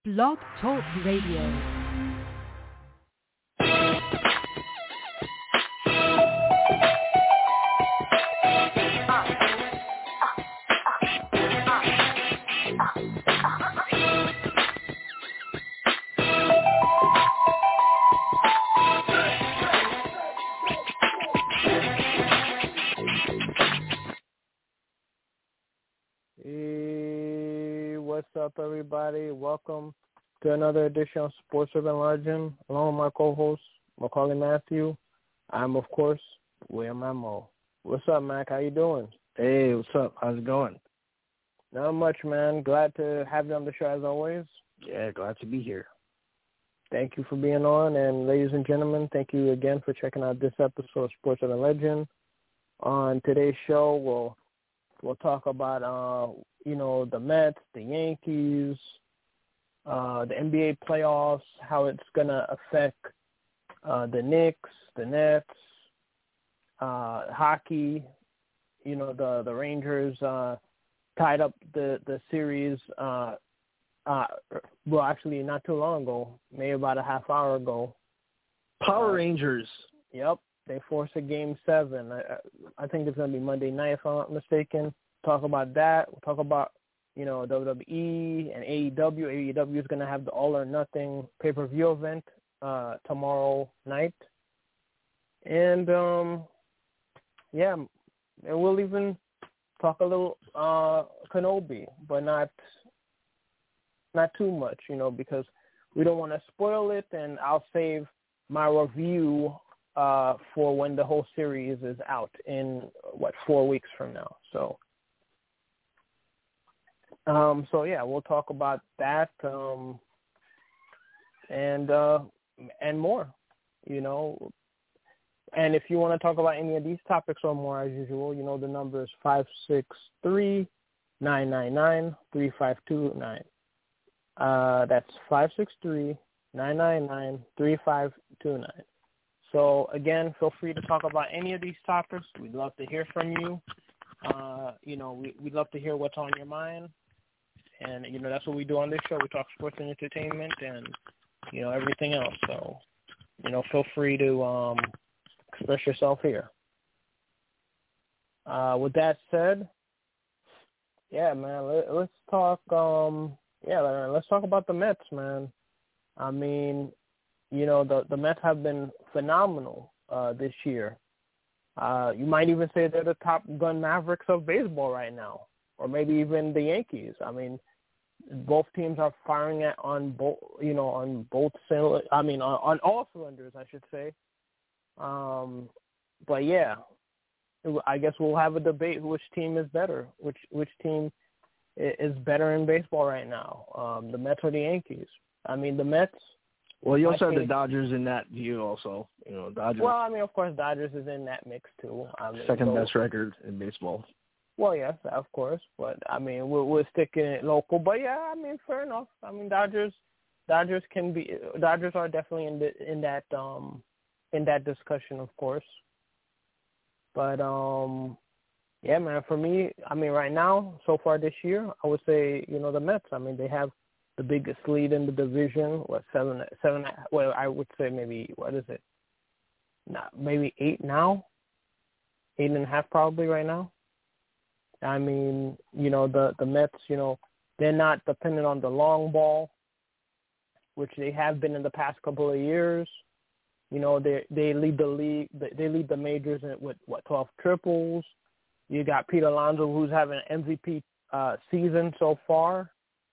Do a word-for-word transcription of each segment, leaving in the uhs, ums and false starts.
Blog Talk Radio. What's up, everybody? Welcome to another edition of Sports Urban Legend, along with my co-host, Macaulay Matthew. I'm, of course, William Amo. What's up, Mac? How you doing? Hey, what's up? How's it going? Not much, man. Glad to have you on the show, as always. Yeah, glad to be here. Thank you for being on, and ladies and gentlemen, thank you again for checking out this episode of Sports Urban Legend. On today's show, we'll we'll talk about uh, you know, the Mets, the Yankees, uh, the N B A playoffs, how it's gonna affect uh, the Knicks, the Nets, uh, hockey. You know, the the Rangers uh, tied up the the series. Uh, uh, well, actually, not too long ago, maybe about a half hour ago. Power uh, Rangers. Yep, they forced a game seven. I, I think it's gonna be Monday night, if I'm not mistaken. Talk about that. We'll talk about, you know, W W E and A E W. A E W is going to have the All or Nothing pay-per-view event uh, tomorrow night. And, um, yeah, and we'll even talk a little uh, Kenobi, but not not too much, you know, because we don't want to spoil it, and I'll save my review uh, for when the whole series is out in, what, four weeks from now. So, Um, so yeah, we'll talk about that um, and uh, and more, you know. And if you want to talk about any of these topics or more, as usual, you know, the number is five six three, nine nine nine, three five two nine. Uh, that's five six three, nine nine nine, three five two nine. So again, feel free to talk about any of these topics. We'd love to hear from you. Uh, you know, we, we'd love to hear what's on your mind. And, you know, that's what we do on this show. We talk sports and entertainment and, you know, everything else. So, you know, feel free to um, express yourself here. Uh, with that said, yeah, man, let, let's talk, um, yeah, let's talk about the Mets, man. I mean, you know, the, the Mets have been phenomenal uh, this year. Uh, you might even say they're the top gun Mavericks of baseball right now, or maybe even the Yankees. I mean, both teams are firing at on both, you know, on both cylinders. I mean, on, on all cylinders, I should say. Um, but yeah, I guess we'll have a debate which team is better, which which team is better in baseball right now, um, the Mets or the Yankees. I mean, the Mets. Well, you also have team, the Dodgers in that view, also. You know, Dodgers. Well, I mean, of course, Dodgers is in that mix too. I mean, Second so, best record in baseball. Well, yes, of course, but I mean, we're, we're sticking it local. But yeah, I mean, fair enough. I mean, Dodgers, Dodgers can be, Dodgers are definitely in the, in that um in that discussion, of course. But um, yeah, man, for me, I mean, right now, so far this year, I would say, you know, the Mets. I mean, they have the biggest lead in the division. What seven, seven? Well, I would say maybe what is it? Not maybe eight now, eight and a half probably right now. I mean, you know, the, the Mets, you know, they're not dependent on the long ball, which they have been in the past couple of years. You know, they they lead the league, they lead the majors with, what, twelve triples. You got Pete Alonso, who's having an M V P uh, season so far.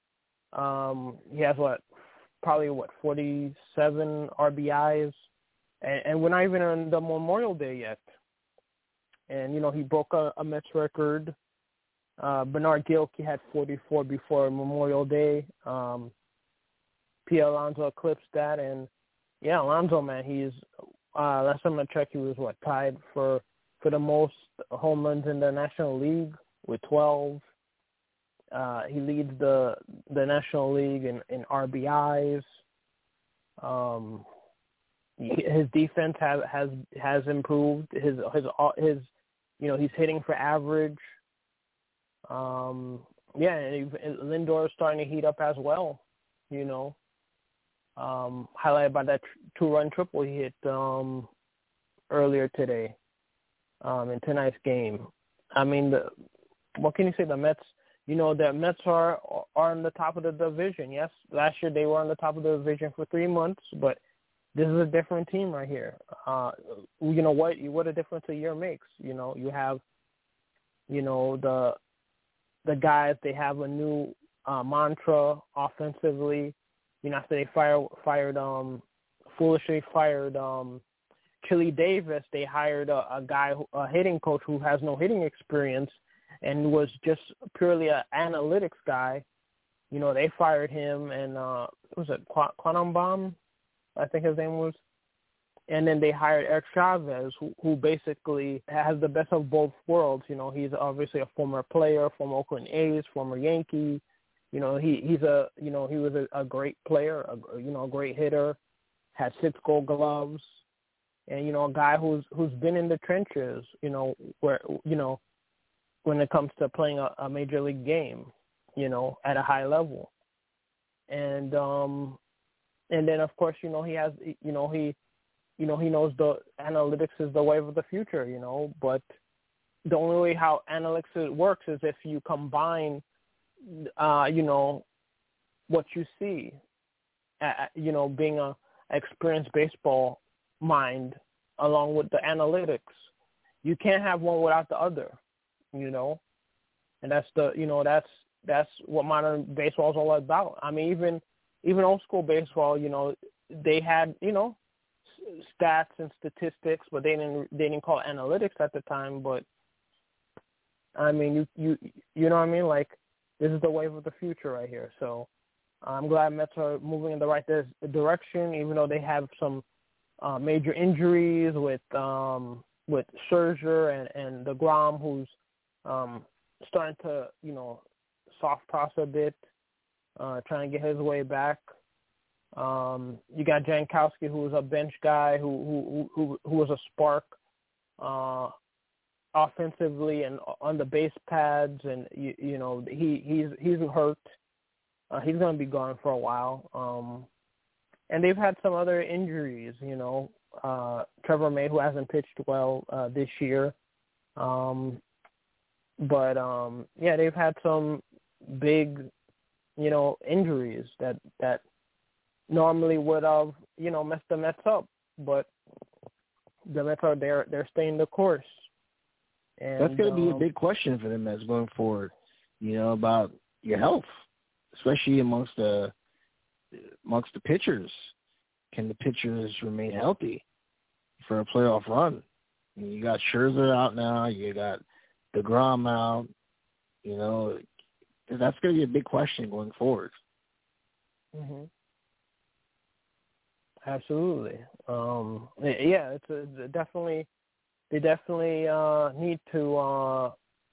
Um, he has, what, probably, what, forty-seven R B Is. And, and we're not even on the Memorial Day yet. And, you know, he broke a, a Mets record. Uh, Bernard Gilkey had forty-four before Memorial Day. Um, Pete Alonso eclipsed that, and yeah, Alonso, man, he's uh, last time I checked, he was what tied for for the most home runs in the National League with twelve. Uh, he leads the the National League in, in R B Is. Um, his defense has has has improved. His his his you know, he's hitting for average. Um, yeah, and Lindor is starting to heat up as well. you know, um, highlighted by that two-run triple he hit um, earlier today um, in tonight's game. I mean, the, what can you say? The Mets, you know, the Mets are are on the top of the division. Yes, last year they were on the top of the division for three months, but this is a different team right here. Uh, you know what? What a difference a year makes. You know, you have, you know, the the guys. They have a new uh, mantra offensively. You know, after they fire, fired, um, foolishly fired um, Chili Davis, they hired a, a guy, a hitting coach who has no hitting experience and was just purely an analytics guy. You know, they fired him, and uh, what was it Qu- Quantum I think his name was. And then they hired Eric Chavez, who, who basically has the best of both worlds. You know, he's obviously a former player, former Oakland A's, former Yankee. You know, he he's a you know he was a, a great player, a, you know, a great hitter, had six Gold Gloves, and you know, a guy who's who's been in the trenches. You know, where you know when it comes to playing a, a major league game, you know, at a high level, and um, and then of course you know he has you know he you know he knows the analytics is the wave of the future. You know, but the only way how analytics works is if you combine Uh, you know, what you see, uh, you know, being a experienced baseball mind along with the analytics. You can't have one without the other, you know, and that's the, you know, that's, that's what modern baseball is all about. I mean, even, even old school baseball, you know, they had, you know, stats and statistics, but they didn't, they didn't call it analytics at the time. But I mean, you, you, you know what I mean? Like, this is the wave of the future right here. So I'm glad Mets are moving in the right direction, even though they have some uh, major injuries with um, with Scherzer and, and DeGrom, who's um, starting to, you know, soft toss a bit, uh, trying to get his way back. Um, you got Jankowski, who was a bench guy, who who who, who was a spark uh, offensively and on the base pads, and you, you know he he's he's hurt. Uh, he's going to be gone for a while. Um, and they've had some other injuries. You know, uh, Trevor May, who hasn't pitched well uh, this year. Um, but um, yeah, they've had some big, you know, injuries that that normally would have, you know, messed the Mets up. But the Mets are they're they're staying the course. And, that's going to be um, a big question for them as going forward, you know, about your health, especially amongst the amongst the pitchers. Can the pitchers remain healthy for a playoff run? You got Scherzer out now. You got DeGrom out. You know, that's going to be a big question going forward. Mm-hmm. Absolutely. Um, yeah, it's a, definitely. They definitely uh, need to, uh,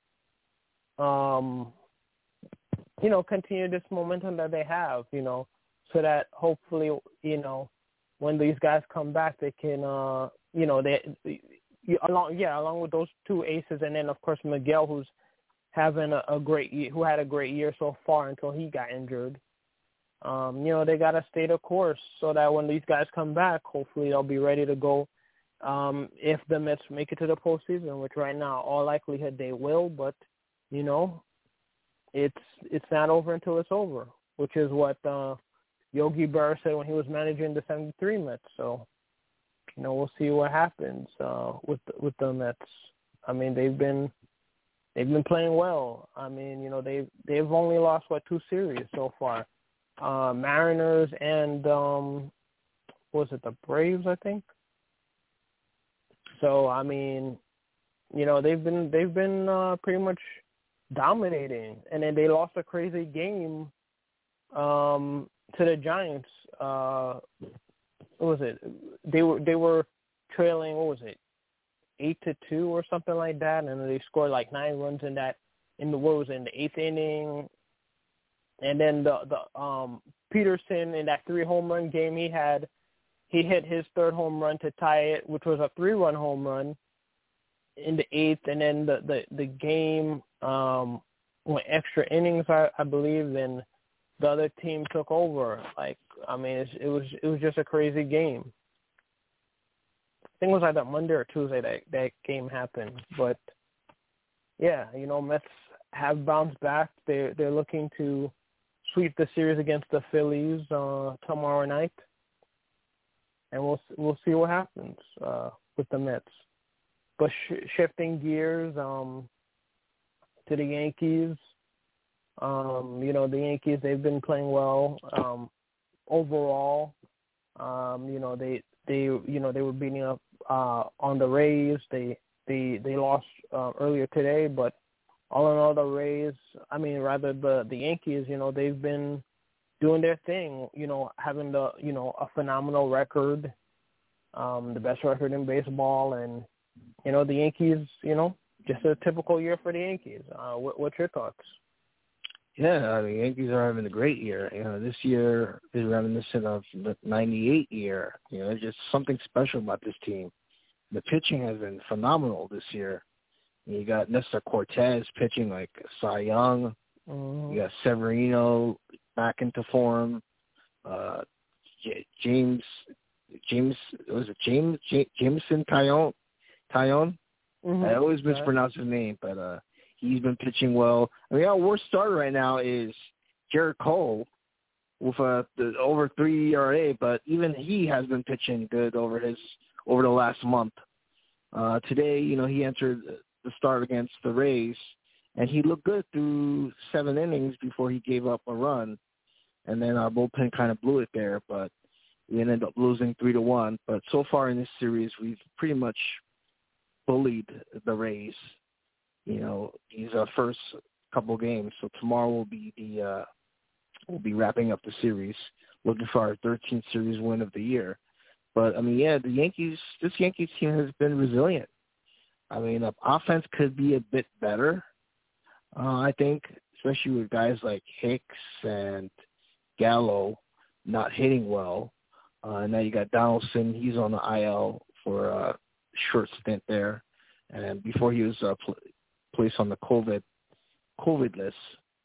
um, you know, continue this momentum that they have, you know, so that hopefully, you know, when these guys come back, they can, uh, you know, they, you, along, yeah, along with those two aces, and then of course Miguel, who's having a, a great year, who had a great year so far until he got injured. Um, you know, they got to stay the course so that when these guys come back, hopefully they'll be ready to go. Um, if the Mets make it to the postseason, which right now, all likelihood they will, but, you know, it's it's not over until it's over, which is what uh, Yogi Berra said when he was managing the seventy-three Mets. So, you know, we'll see what happens uh, with the, with the Mets. I mean, they've been they've been playing well. I mean, you know, they've they've only lost what two series so far, uh, Mariners and um, what was it, the Braves, I think. So I mean, you know, they've been they've been uh, pretty much dominating, and then they lost a crazy game um, to the Giants. Uh, what was it? They were they were trailing. What was it? Eight to two or something like that, and they scored like nine runs in that in the what was it, in the eighth inning. And then the the um, Peterson in that three home run game, he had. He hit his third home run to tie it, which was a three-run home run in the eighth, and then the the, the game um, went extra innings, I, I believe, and the other team took over. Like, I mean, it's, it was it was just a crazy game. I think it was either Monday or Tuesday that that game happened. But yeah, you know, Mets have bounced back. They they're looking to sweep the series against the Phillies uh, tomorrow night, and we'll we'll see what happens uh, with the Mets. But sh- shifting gears um, to the Yankees, um, you know, the Yankees, they've been playing well um, overall. Um, you know, they they you know they were beating up uh, on the Rays. They they they lost uh, earlier today, but all in all, the Rays, I mean, rather the, the Yankees, you know, they've been doing their thing, you know, having the, you know, a phenomenal record, um, the best record in baseball. And, you know, the Yankees, you know, just a typical year for the Yankees. Uh, what, what's your thoughts? Yeah, the Yankees are having a great year. You know, this year is reminiscent of the ninety-eight year. You know, there's just something special about this team. The pitching has been phenomenal this year. You got Nestor Cortez pitching like Cy Young. Mm-hmm. You got Severino back into form. Uh, J- James, James, was it James J- Jameson Taillon? Taillon? Mm-hmm. I always mispronounce his name, but uh, he's been pitching well. I mean, our worst starter right now is Jared Cole with uh, the over three E R A, but even he has been pitching good over his over the last month. Uh, today, you know, he entered the start against the Rays, and he looked good through seven innings before he gave up a run, and then our bullpen kind of blew it there, but we ended up losing three to one. But so far in this series, we've pretty much bullied the Rays. You know, these are first couple games, so tomorrow will be the uh, we'll be wrapping up the series, looking for our thirteenth series win of the year. But I mean, yeah, the Yankees, this Yankees team has been resilient. I mean, uh, offense could be a bit better, uh, I think, especially with guys like Hicks and Gallo not hitting well. Uh, now you got Donaldson. He's on the I L for a short stint there. And before he was uh, pl- placed on the COVID COVID list.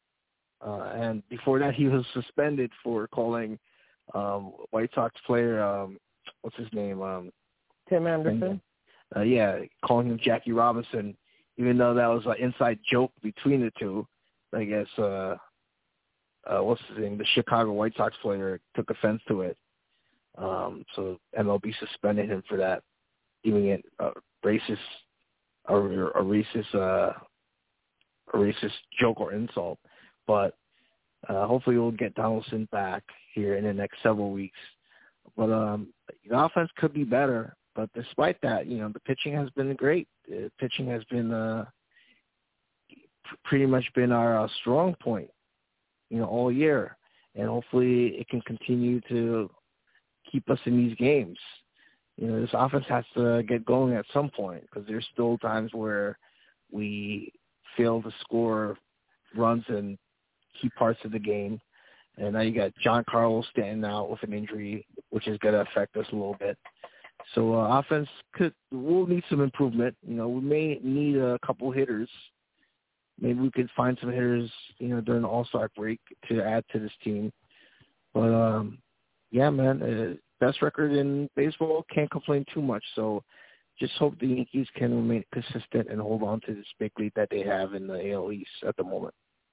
Uh, and before that, he was suspended for calling um, White Sox player, um, what's his name? Um, Tim Anderson. And, Uh, yeah, calling him Jackie Robinson, even though that was an inside joke between the two. I guess, uh, uh, what's his name, the Chicago White Sox player took offense to it. Um, so M L B suspended him for that, deeming it a racist, a, a racist, uh, a racist joke or insult. But uh, hopefully we'll get Donaldson back here in the next several weeks. But um, the offense could be better. But despite that, you know, the pitching has been great. The pitching has been uh, pretty much been our uh, strong point, you know, all year. And hopefully it can continue to keep us in these games. You know, this offense has to get going at some point because there's still times where we fail to score runs in key parts of the game. And now you got Giancarlo standing out with an injury, which is going to affect us a little bit. So uh, offense could will need some improvement. You know, we may need a couple hitters. Maybe we could find some hitters, you know, during the All-Star break to add to this team. But um, yeah, man, uh, best record in baseball, can't complain too much. So just hope the Yankees can remain consistent and hold on to this big lead that they have in the A L East at the moment.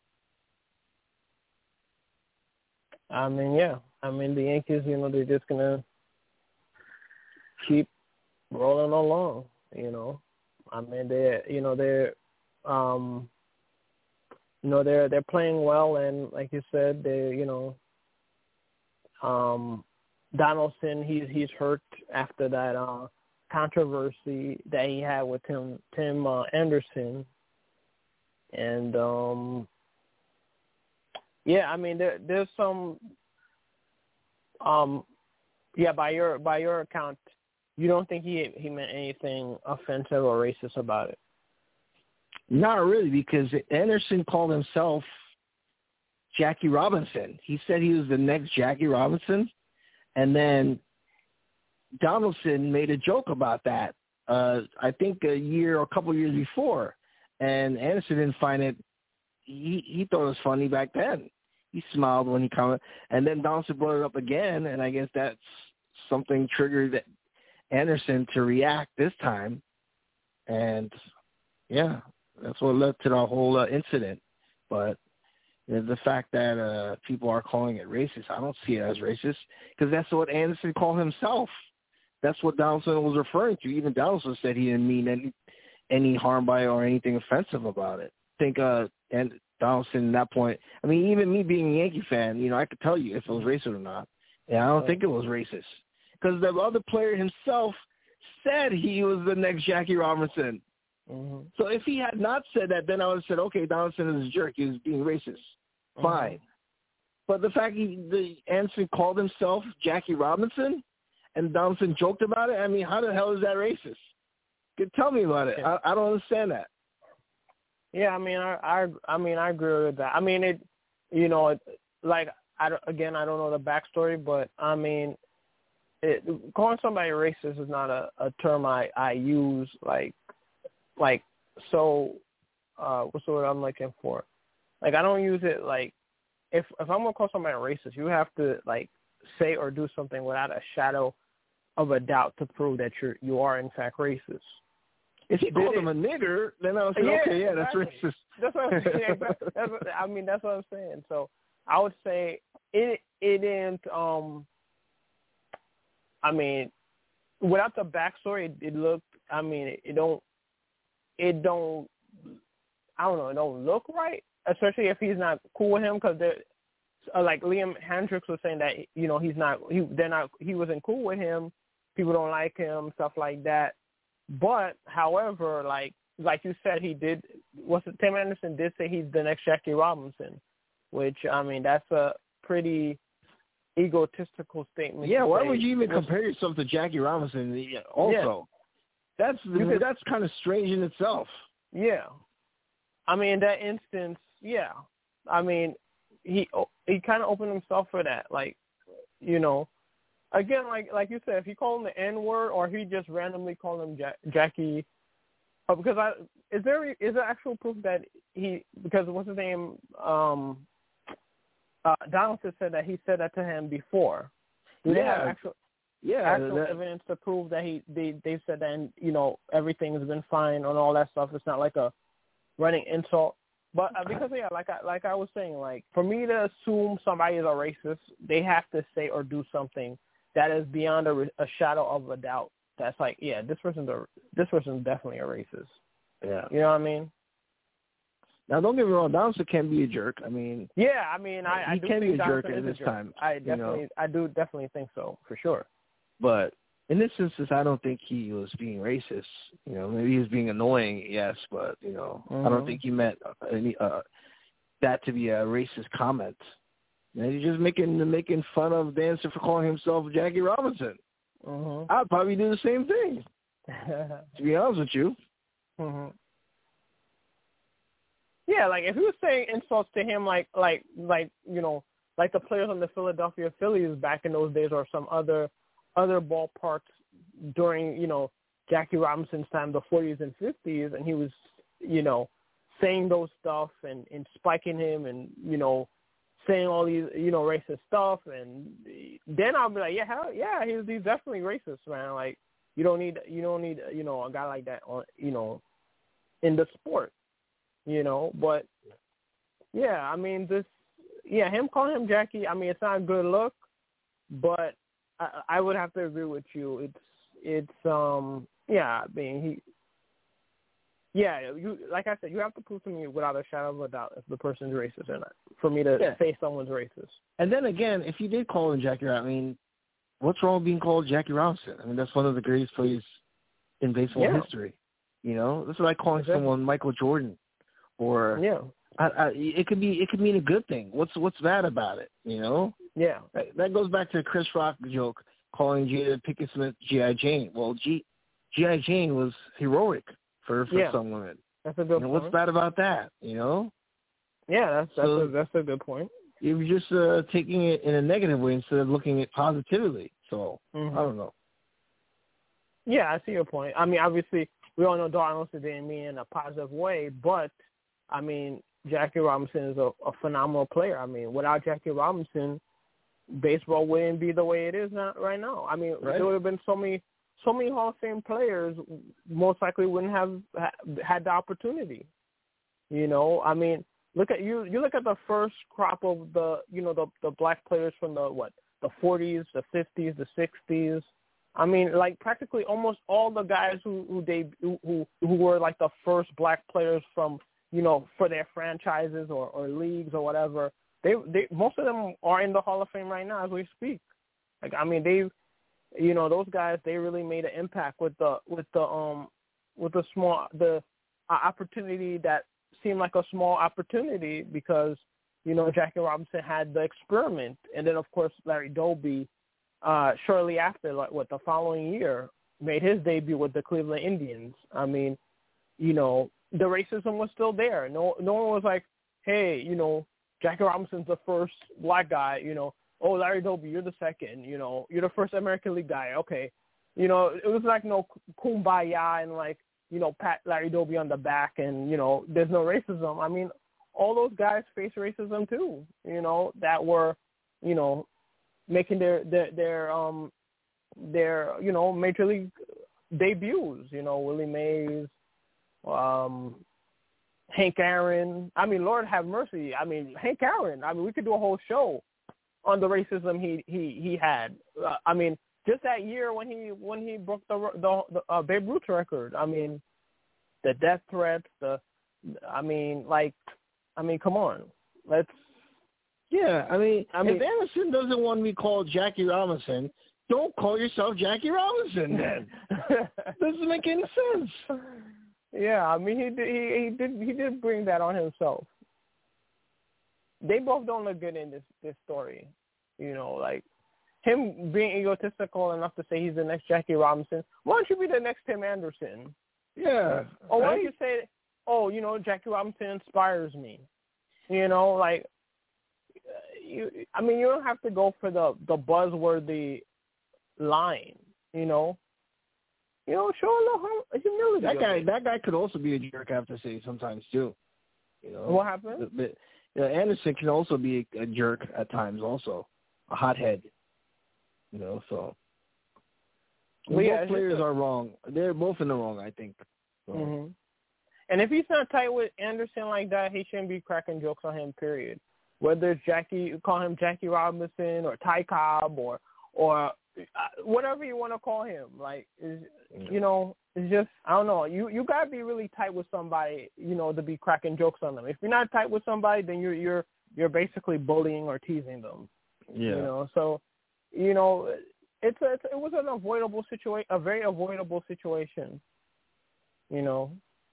I mean, yeah. I mean, the Yankees, you know, they're just gonna keep rolling along, you know. I mean, they're, you know, they're, um, you know, they're they're playing well, and like you said, they, you know, um, Donaldson, he's he's hurt after that uh, controversy that he had with Tim Tim uh, Anderson, and um, yeah, I mean, there there's some, um, yeah, by your by your account, you don't think he he meant anything offensive or racist about it? Not really, because Anderson called himself Jackie Robinson. He said he was the next Jackie Robinson, and then Donaldson made a joke about that, uh, I think a year or a couple of years before, and Anderson didn't find it, he, he thought it was funny back then. he smiled when he commented. And then Donaldson brought it up again, and I guess that's something triggered Anderson to react this time. And, yeah, that's what led to the whole uh, incident. But you know, the fact that uh, people are calling it racist, I don't see it as racist because that's what Anderson called himself. That's what Donaldson was referring to. Even Donaldson said he didn't mean any any harm by it or anything offensive about it. I think uh, and Donaldson at that point, I mean, even me being a Yankee fan, you know, I could tell you if it was racist or not. And I don't right. think it was racist because the other player himself said he was the next Jackie Robinson. Mm-hmm. So if he had not said that, then I would have said, okay, Donaldson is a jerk. He was being racist. Fine. Mm-hmm. But the fact he the Anderson called himself Jackie Robinson and Donaldson joked about it, I mean, how the hell is that racist? Tell me about it. I, I don't understand that. Yeah, I mean, I, I, I mean, I agree with that. I mean, it, you know, it, like, I, again, I don't know the backstory, but I mean, it, calling somebody racist is not a, a term I, I use like, like, so, uh, what's the word I'm looking for? Like, I don't use it like, if if I'm gonna call somebody racist, you have to like say or do something without a shadow of a doubt to prove that you're you are in fact racist. If you called him a nigger, then I would say, yeah, okay, yeah, that's exactly. racist. That's what I'm saying. That's what, I mean, that's what I'm saying. So I would say it it didn't. Um, I mean, without the backstory, it, it looked. I mean, it, it don't. It don't. I don't know. It don't look right, especially if he's not cool with him, because uh, like Liam Hendricks was saying that you know he's not. He they're not. He wasn't cool with him. People don't like him, stuff like that. But, however, like like you said, he did. What's it, Tim Anderson did say he's the next Jackie Robinson, which I mean that's a pretty egotistical statement. Yeah, why say. would you even compare yourself to Jackie Robinson? Also, yeah. that's could, that's kind of strange in itself. Yeah, I mean in that instance, yeah. I mean he he kind of opened himself for that, like you know. Again, like like you said, if he called him the N word or he just randomly called him Jack, Jackie, uh, because I is there is there actual proof that he because what's his name um, uh, Donaldson said that he said that to him before. Do yeah. they have actual yeah actual that, evidence to prove that he they they said that and, you know everything has been fine and all that stuff? It's not like a running insult. But uh, because yeah, like I like I was saying, like for me to assume somebody is a racist, they have to say or do something that is beyond a, a shadow of a doubt. That's like, yeah, this person's a this person's definitely a racist. Yeah, you know what I mean. Now, don't get me wrong, Donaldson can be a jerk. I mean, yeah, I mean, I, I he do can think be a jerk Donaldson at this a jerk. time. I definitely, you know? I do definitely think so for sure. But in this instance, I don't think he was being racist. You know, maybe he was being annoying, yes, but you know, mm-hmm. I don't think he meant any uh, that to be a racist comment. And he's just making making fun of Dancer for calling himself Jackie Robinson. Mm-hmm. I'd probably do the same thing, to be honest with you. Mm-hmm. Yeah, like if he was saying insults to him, like like like you know, like the players on the Philadelphia Phillies back in those days, or some other other ballparks during you know Jackie Robinson's time, the forties and fifties, and he was you know saying those stuff and, and spiking him and you know. saying all these, you know, racist stuff, and then I'll be like, yeah, hell, yeah, he's he's definitely racist, man. Like, you don't need, you don't need, you know, a guy like that on, you know, in the sport, you know. But yeah, I mean, this, yeah, him calling him Jackie, I mean, it's not a good look, but I, I would have to agree with you. It's, it's, um, yeah, I mean, he. Yeah, you like I said, you have to prove to me without a shadow of a doubt if the person's racist or not for me to yeah. say someone's racist. And then again, if you did call him Jackie Robinson, I mean, what's wrong with being called Jackie Robinson? I mean, that's one of the greatest players in baseball yeah. history. You know, this is like calling exactly. someone Michael Jordan, or yeah, I, I, it could be it could mean a good thing. What's what's bad about it? You know? Yeah, that, that goes back to the Chris Rock joke calling Jada Pinkett Smith G I Jane. Well, G G.I. Jane was heroic. For, for yeah. some women. That's a good you know, point. What's bad about that, you know? Yeah, that's that's, so, a, that's a good point. You're just uh, taking it in a negative way instead of looking at positively. So, mm-hmm. I don't know. Yeah, I see your point. I mean, obviously, we all know Donaldson didn't mean in a positive way, but, I mean, Jackie Robinson is a, a phenomenal player. I mean, without Jackie Robinson, baseball wouldn't be the way it is not right now. I mean, right. There would have been so many, so many Hall of Fame players most likely wouldn't have had the opportunity. You know, I mean, look at you. You look at the first crop of the, you know, the the black players from the what, the forties, the fifties, the sixties. I mean, like practically almost all the guys who who they who who were like the first black players from, you know, for their franchises or, or leagues or whatever. They they most of them are in the Hall of Fame right now as we speak. Like I mean, they, you know, those guys, they really made an impact with the with the um with the small the uh, opportunity that seemed like a small opportunity because, you know, Jackie Robinson had the experiment, and then of course Larry Doby, uh, shortly after, like what the following year, made his debut with the Cleveland Indians. I mean, you know, the racism was still there. No, no one was like, hey, you know, Jackie Robinson's the first black guy. You know, oh, Larry Doby, you're the second. You know, you're the first American League guy. Okay, you know, it was like no kumbaya and like, you know, pat Larry Doby on the back and, you know, there's no racism. I mean, all those guys face racism too, you know, that were, you know, making their, their, their, um, their, you know, major league debuts, you know, Willie Mays, um, Hank Aaron. I mean, Lord have mercy. I mean, Hank Aaron, I mean, we could do a whole show on the racism he, he, he had. Uh, I mean, just that year when he when he broke the the, the uh, Babe Ruth record, I mean, the death threats, the, I mean, like, I mean, come on, let's. Yeah, I mean, I mean, if Anderson doesn't want to be called Jackie Robinson, don't call yourself Jackie Robinson then. Doesn't make any sense. Yeah, I mean, he did, he, he did he did bring that on himself. They both don't look good in this this story, you know, like. Him being egotistical enough to say he's the next Jackie Robinson. Why don't you be the next Tim Anderson? Yeah. Or why don't you say, oh, you know, Jackie Robinson inspires me. You know, like, you. I mean, you don't have to go for the, the buzzworthy line, you know. You know, show a little humility. That guy, that guy could also be a jerk, I have to say, sometimes, too. You know, what happened? But, you know, Anderson can also be a, a jerk at times also, a hothead. You know, so well, both yeah, players are wrong. They're both in the wrong, I think. So. Mm-hmm. And if he's not tight with Anderson like that, he shouldn't be cracking jokes on him, period. Whether it's Jackie, you call him Jackie Robinson or Ty Cobb or or whatever you want to call him. Like, is, yeah. you know, it's just, I don't know. You you got to be really tight with somebody, you know, to be cracking jokes on them. If you're not tight with somebody, then you're you're you're basically bullying or teasing them. Yeah. You know, so. You know, it's a, it was an avoidable situation, a very avoidable situation, you know.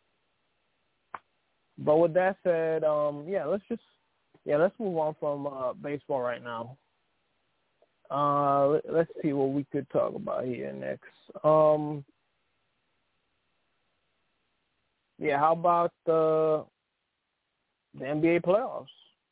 But with that said, um, yeah, let's just, yeah, let's move on from uh, baseball right now. Uh, let's see what we could talk about here next. Um, yeah, how about the the N B A playoffs?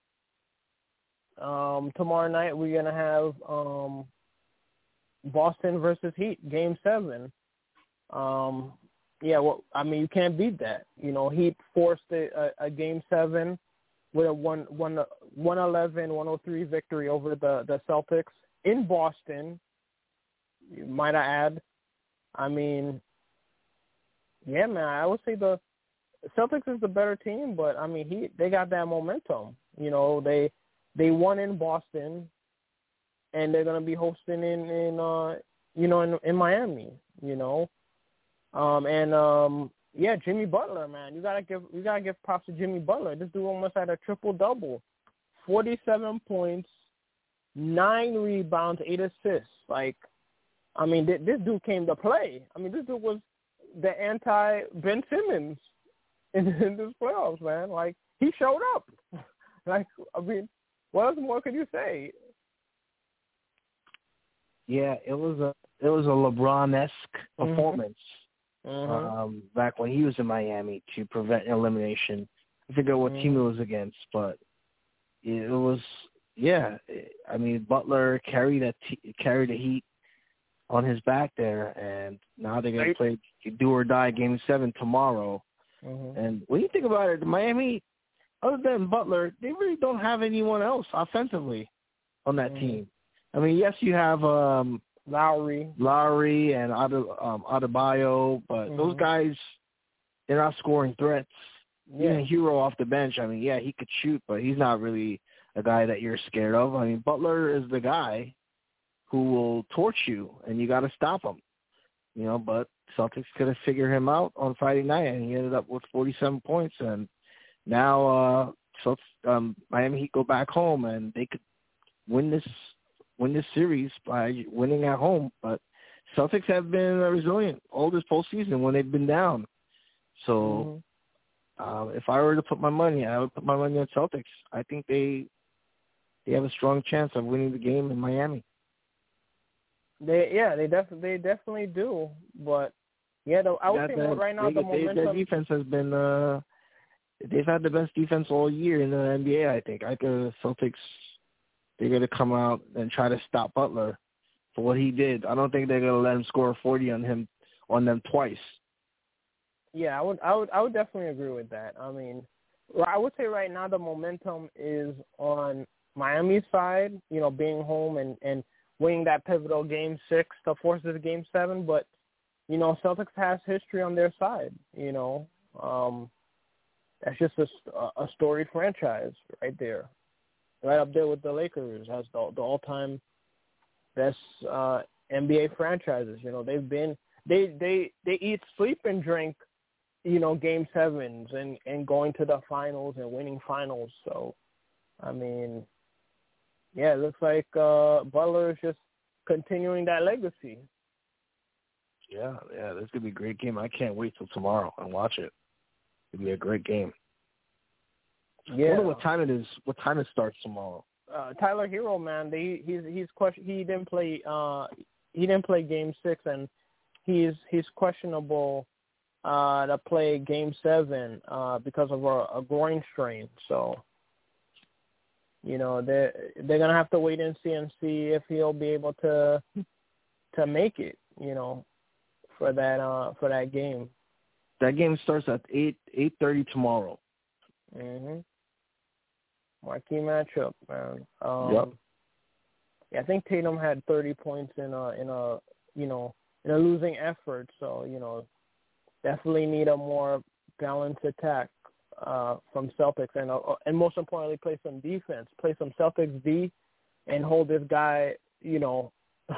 Um, tomorrow night we're gonna have um, Boston versus Heat, Game Seven. Um, yeah, well, I mean, you can't beat that. You know, Heat forced a, a, a Game Seven with a one one one eleven one oh three victory over the, the Celtics in Boston. Might I add? I mean, yeah, man, I would say the Celtics is the better team, but I mean, Heat, they got that momentum. You know, they. They won in Boston, and they're gonna be hosting in, in uh, you know, in, in Miami. You know, um, and um, yeah, Jimmy Butler, man, you gotta give you gotta give props to Jimmy Butler. This dude almost had a triple double, forty-seven points, nine rebounds, eight assists. Like, I mean, th- this dude came to play. I mean, this dude was the anti Ben Simmons in, in this playoffs, man. Like, he showed up. Like, I mean. What else more could you say? Yeah, it was a it was a LeBron-esque performance mm-hmm. um, back when he was in Miami to prevent elimination. I forget what mm-hmm. team it was against, but it was yeah. I mean, Butler carried that t- carried the Heat on his back there, and now they're gonna play do or die Game Seven tomorrow. Mm-hmm. And when you think about it, Miami. other than Butler, they really don't have anyone else offensively on that mm. team. I mean, yes, you have um, Lowry, Lowry, and Ade, um, Adebayo, but mm-hmm. those guys, they're not scoring threats. Yeah. Even Hero off the bench, I mean, yeah, he could shoot, but he's not really a guy that you're scared of. I mean, Butler is the guy who will torch you, and you got to stop him. You know, but Celtics could have figured him out on Friday night, and he ended up with forty-seven points. And now, uh, so um, Miami Heat go back home, and they could win this win this series by winning at home. But Celtics have been resilient all this postseason when they've been down. So, mm-hmm. uh, if I were to put my money, I would put my money on Celtics. I think they they have a strong chance of winning the game in Miami. They yeah, they definitely they definitely do, but yeah, the, I would say that, right now they, the momentum. Their defense has been uh, they've had the best defense all year in the N B A. I think I think the Celtics they're gonna come out and try to stop Butler for what he did. I don't think they're gonna let him score forty on him on them twice. Yeah, I would I would I would definitely agree with that. I mean, I would say right now the momentum is on Miami's side. You know, being home and and. winning that pivotal game six to force this game seven, but, you know, Celtics has history on their side, you know. Um, that's just a, a storied franchise right there, right up there with the Lakers as the, the all-time best uh, N B A franchises. You know, they've been they, – they, they eat, sleep, and drink, you know, game sevens and, and going to the finals and winning finals. So, I mean – yeah, it looks like uh, Butler is just continuing that legacy. Yeah, yeah, this could be a great game. I can't wait till tomorrow and watch it. It'll be a great game. Yeah. I wonder what time it is. What time it starts tomorrow? Uh, Tyler Hero, man, they, he's he's question. He didn't play. Uh, he didn't play Game Six, and he's he's questionable uh, to play Game Seven uh, because of a, a groin strain. So. You know, they're, they're going to have to wait and see and see if he'll be able to to make it, you know, for that uh, for that game. That game starts at eight eight thirty tomorrow. Mhm. Marquee matchup, man. Um, yep. Yeah, I think Tatum had thirty points in a in a you know in a losing effort, so you know definitely need a more balanced attack. Uh, from Celtics, and uh, and most importantly, play some defense, play some Celtics D, and hold this guy, you know,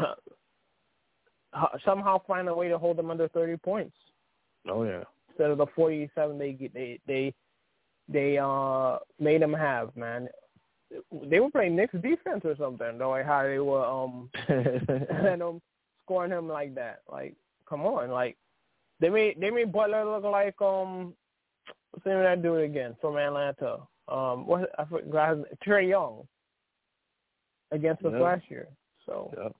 somehow find a way to hold him under thirty points. Oh yeah. Instead of the forty-seven they they they they uh made him have, man. They were playing Knicks defense or something, though. Like how they were um and um scoring him like that. Like, come on, like they made they made Butler look like um. What's the name of that dude again from Atlanta? Um, what I forgot. Trae Young against us yep. last year. So, yep.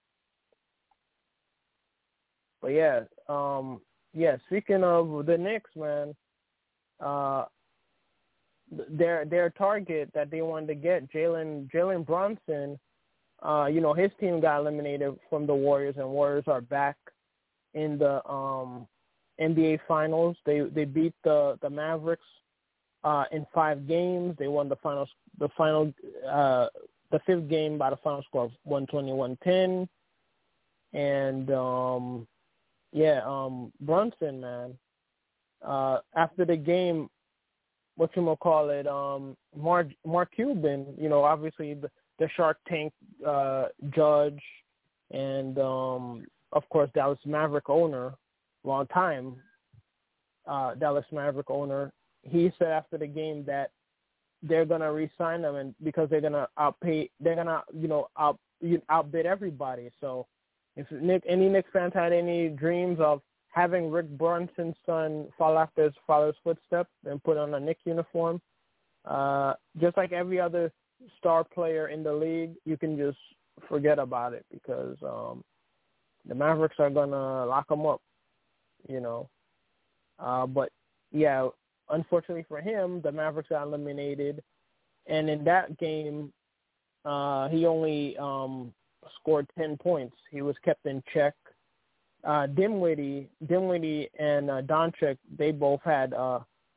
but yeah, um, yeah. Speaking of the Knicks, man, uh, their their target that they wanted to get, Jalen Jalen Brunson. Uh, you know, his team got eliminated from the Warriors, and Warriors are back in the um. N B A Finals. They they beat the the Mavericks uh, in five games. They won the final the final uh, the fifth game by the final score of one twenty to one ten. And um, yeah, um, Brunson, man. Uh, after the game, what you gonna call it? Um, Mark Mark Cuban. You know, obviously the, the Shark Tank uh, judge, and um, of course Dallas Maverick owner. Long time uh, Dallas Maverick owner, he said after the game that they're gonna re-sign them, and because they're gonna outpay, they're gonna you know out outbid everybody. So if Nick, any Knicks fans had any dreams of having Rick Brunson's son follow after his father's footsteps and put on a Knicks uniform, uh, just like every other star player in the league, you can just forget about it because um, the Mavericks are gonna lock them up. You know, uh, but yeah, unfortunately for him, the Mavericks got eliminated, and in that game, uh, he only um, scored ten points. He was kept in check. Uh, Dinwiddie, Dinwiddie, and uh, Doncic, they both had, uh,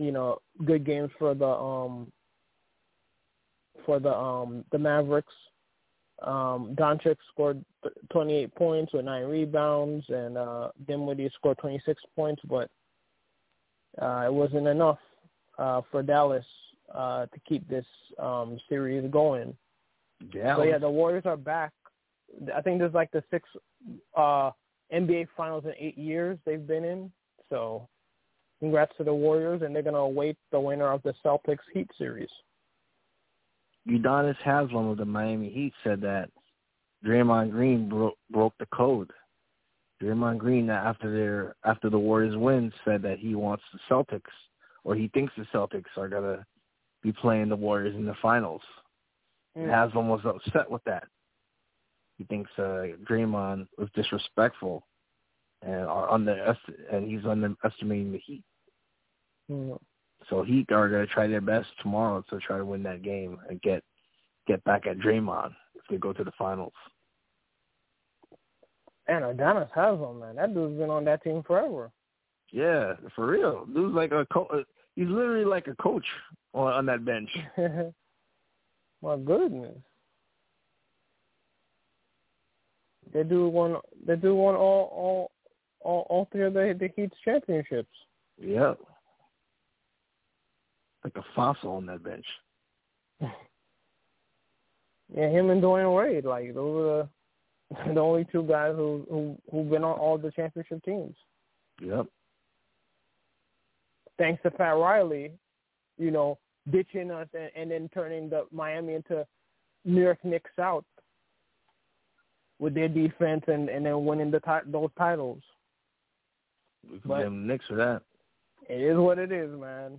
you know, good games for the um for the um the Mavericks. Um, Doncic scored twenty-eight points with nine rebounds, and uh, Dinwiddie scored twenty-six points, but uh, it wasn't enough uh, for Dallas uh, to keep this um, series going. Dallas. So yeah, the Warriors are back. I think this is like the sixth uh, N B A Finals in eight years they've been in. So congrats to the Warriors, and they're gonna await the winner of the Celtics Heat series. Udonis Haslem of the Miami Heat said that Draymond Green broke broke the code. Draymond Green, after their after the Warriors win, said that he wants the Celtics, or he thinks the Celtics are gonna be playing the Warriors in the finals. Mm. Haslem was upset with that. He thinks uh, Draymond was disrespectful and are under and he's underestimating the Heat. Mm. So Heat are going to try their best tomorrow to try to win that game and get get back at Draymond if they go to the finals. And Udonis Haslem, man, that dude's been on that team forever. Yeah, for real. Dude's like a co- he's literally like a coach on, on that bench. My goodness. They do one. They do one all all all, all three of the the Heat's championships. Yep. Like a fossil on that bench. Yeah, him and Dwayne Wade, like those are the, the only two guys who who who've been on all the championship teams. Yep. Thanks to Pat Riley, you know, ditching us and, and then turning the Miami into New York Knicks South with their defense and, and then winning the t- those titles. We can give them Knicks for that. It is what it is, man.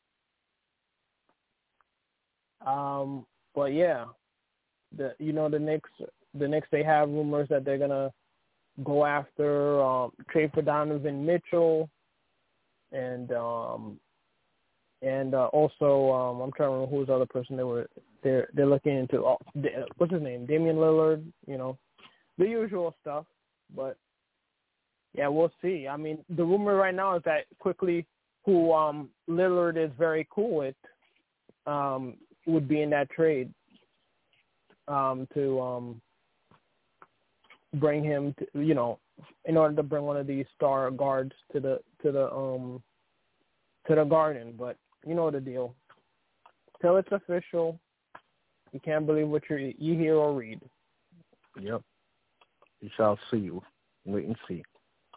Um, but yeah, the you know the Knicks the Knicks they have rumors that they're gonna go after um, trade for Donovan Mitchell, and um, and uh, also um, I'm trying to remember who's the other person they were they're they're looking into. Oh, what's his name? Damian Lillard. You know, the usual stuff. But yeah, we'll see. I mean, the rumor right now is that quickly, who um, Lillard is very cool with. Um, would be in that trade um, to um, bring him, to, you know, in order to bring one of these star guards to the to the um to the Garden. But you know the deal. Till it's official, you can't believe what you you hear or read. Yep. You shall see. Wait and see.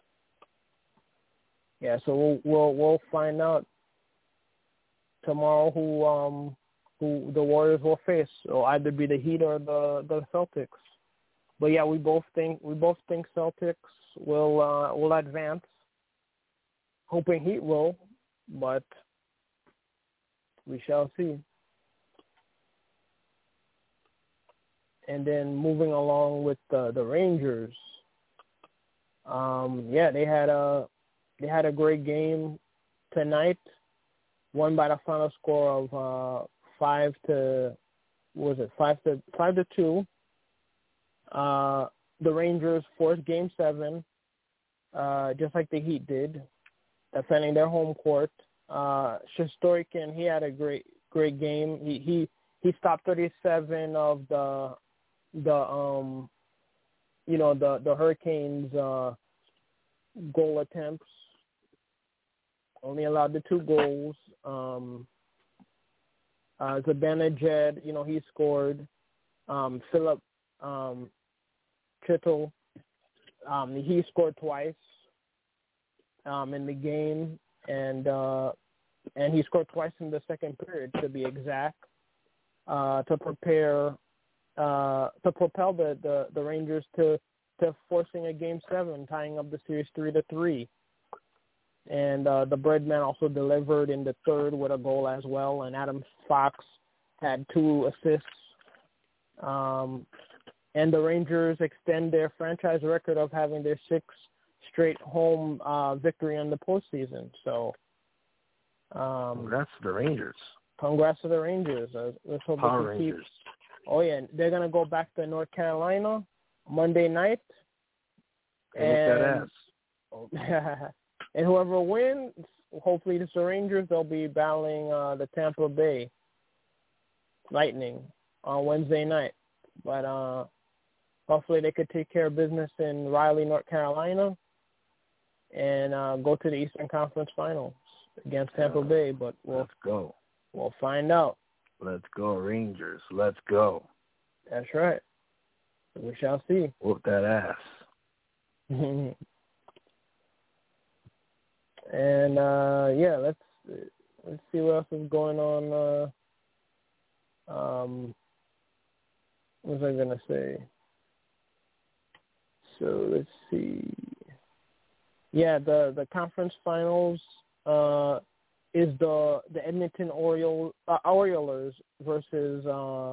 Yeah. So we'll we'll, we'll find out tomorrow who um. who the Warriors will face. It'll either be the Heat or the, the Celtics. But yeah, we both think we both think Celtics will uh, will advance. Hoping Heat will, but we shall see. And then moving along with the, the Rangers. Um, yeah, they had a they had a great game tonight. Won by the final score of uh, five to what was it five to five to two. Uh, the Rangers forced Game Seven, uh, just like the Heat did, defending their home court. Uh, Shesterkin, he had a great great game. He he he stopped thirty-seven of the the um you know the the Hurricanes uh, goal attempts. Only allowed the two goals. Um, uh, Zibanejad, you know, he scored. Um, Philip um, Chytil, um, he scored twice um, in the game, and uh, and he scored twice in the second period, to be exact, uh, to prepare uh, to propel the, the, the Rangers to, to forcing a game seven, tying up the series three to three. And uh, the Breadman also delivered in the third with a goal as well. And Adam Fox had two assists. Um, and the Rangers extend their franchise record of having their sixth straight home uh, victory in the postseason. So, um, congrats to the Rangers. Congrats to the Rangers. Uh, let's hope Power they can keep. Rangers. Oh yeah, they're gonna go back to North Carolina Monday night. They and that ass. and whoever wins hopefully it's the Rangers. They'll be battling uh, the Tampa Bay Lightning on Wednesday night. But uh, hopefully they could take care of business in Raleigh, North Carolina, and uh, go to the Eastern Conference Finals against Tampa Bay. But we'll let's go. We'll find out. Let's go, Rangers. Let's go. That's right. We shall see. Whoop that ass. And uh, yeah, let's let's see what else is going on. Uh, um, what was I gonna say? So let's see. Yeah, the, the conference finals uh, is the the Edmonton Orioles uh, Oilers versus uh,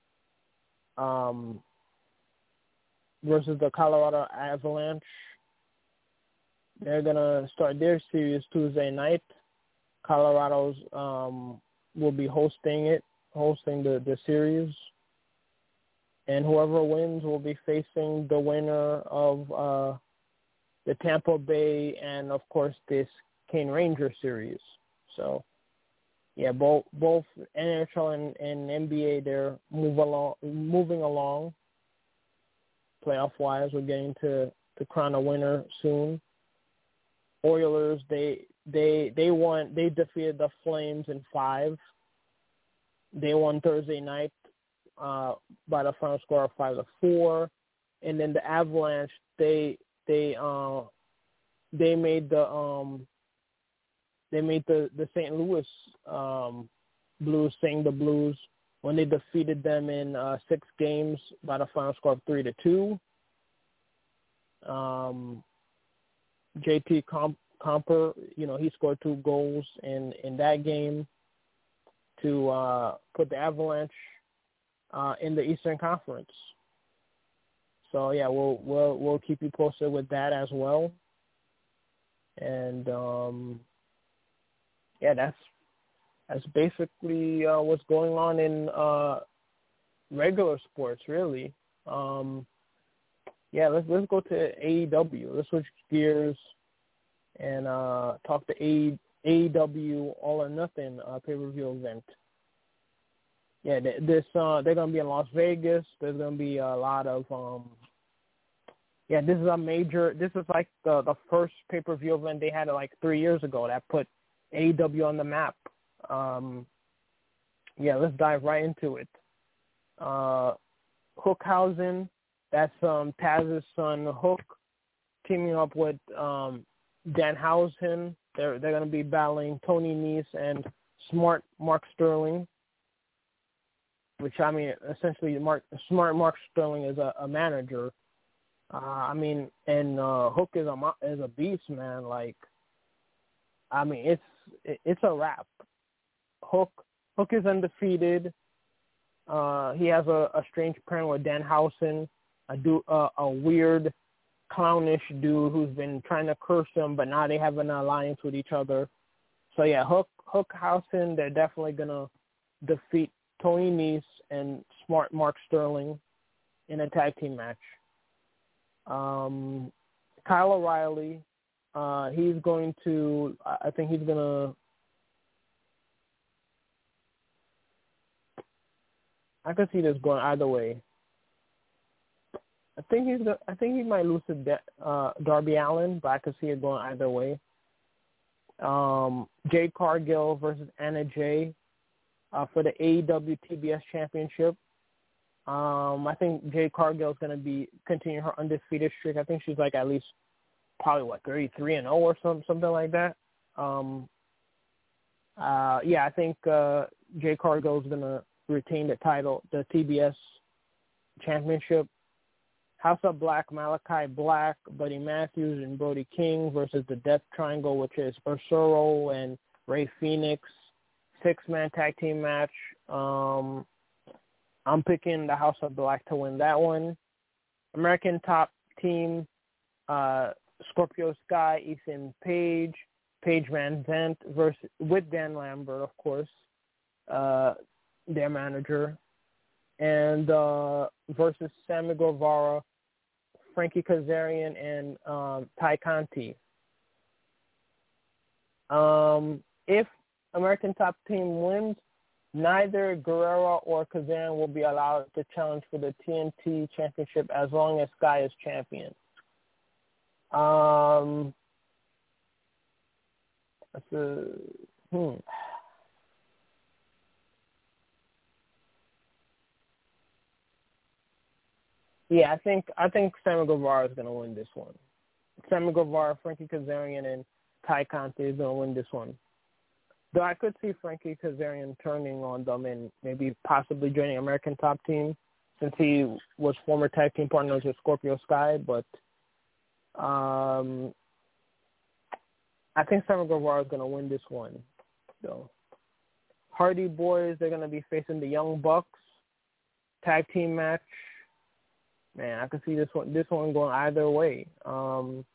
um versus the Colorado Avalanche. They're going to start their series Tuesday night. Colorado's um, will be hosting it, hosting the, the series. And whoever wins will be facing the winner of uh, the Tampa Bay and, of course, this Kane Ranger series. So, yeah, both both N H L and, and N B A, they're move along, moving along playoff-wise. We're getting to, to crown a winner soon. Oilers, they they they won. They defeated the Flames in five. They won Thursday night uh, by the final score of five to four, and then the Avalanche, they they uh, they made the um they made the, the Saint Louis um, Blues sing the blues when they defeated them in uh, six games by the final score of three to two. Um. J T Comp- Comper, you know, he scored two goals in, in that game to uh, put the Avalanche uh, in the Eastern Conference. So yeah, we'll we'll we'll keep you posted with that as well. And um, yeah, that's that's basically uh, what's going on in uh, regular sports, really. Um, Yeah, let's let's go to A E W. Let's switch gears and uh, talk to A E W All or Nothing uh, pay-per-view event. Yeah, this uh, they're gonna be in Las Vegas. There's gonna be a lot of um, yeah. This is a major. This is like the the first pay-per-view event they had like three years ago that put A E W on the map. Um, yeah, let's dive right into it. Uh, Hookhausen. That's um, Taz's son Hook teaming up with um, Danhausen. They're they're going to be battling Tony Nese and Smart Mark Sterling, which I mean essentially Mark Smart Mark Sterling is a, a manager. Uh, I mean, and uh, Hook is a is a beast, man. Like, I mean, it's it, it's a wrap. Hook Hook is undefeated. Uh, he has a, a strange pairing with Danhausen. A, do, uh, a weird, clownish dude who's been trying to curse him, but now they have an alliance with each other. So, yeah, Hook Hookhausen, they're definitely going to defeat Tony Nese and Smart Mark Sterling in a tag team match. Um, Kyle O'Reilly, uh, he's going to, I think he's going to, I could see this going either way. I think he's. I think he might lose to De- uh, Darby Allin, but I could see it going either way. Um, Jade Cargill versus Anna Jay uh, for the A E W T B S Championship. Um, I think Jade Cargill is going to be continue her undefeated streak. I think she's like at least probably what thirty-three and zero or something, something like that. Um, uh, yeah, I think uh, Jade Cargill is going to retain the title, the T B S Championship. House of Black, Malachi Black, Buddy Matthews, and Brody King versus the Death Triangle, which is Ursuro and Ray Phoenix. Six-man tag team match. Um, I'm picking the House of Black to win that one. American Top Team, uh, Scorpio Sky, Ethan Page, Paige Van Zandt versus, with Dan Lambert, of course, uh, their manager, and uh, versus Sammy Guevara, Frankie Kazarian, and um, Ty Conti. Um, if American Top Team wins, neither Guerrero or Kazarian will be allowed to challenge for the T N T Championship as long as Sky is champion. Um, that's a, hmm. Yeah, I think I think Sammy Guevara is going to win this one. Sammy Guevara, Frankie Kazarian, and Ty Conte is going to win this one. Though I could see Frankie Kazarian turning on them and maybe possibly joining American Top Team since he was former tag team partners with Scorpio Sky. But um, I think Sammy Guevara is going to win this one. So Hardy Boys, they're going to be facing the Young Bucks. Tag team match. Man, I could see this one this one going either way. Um,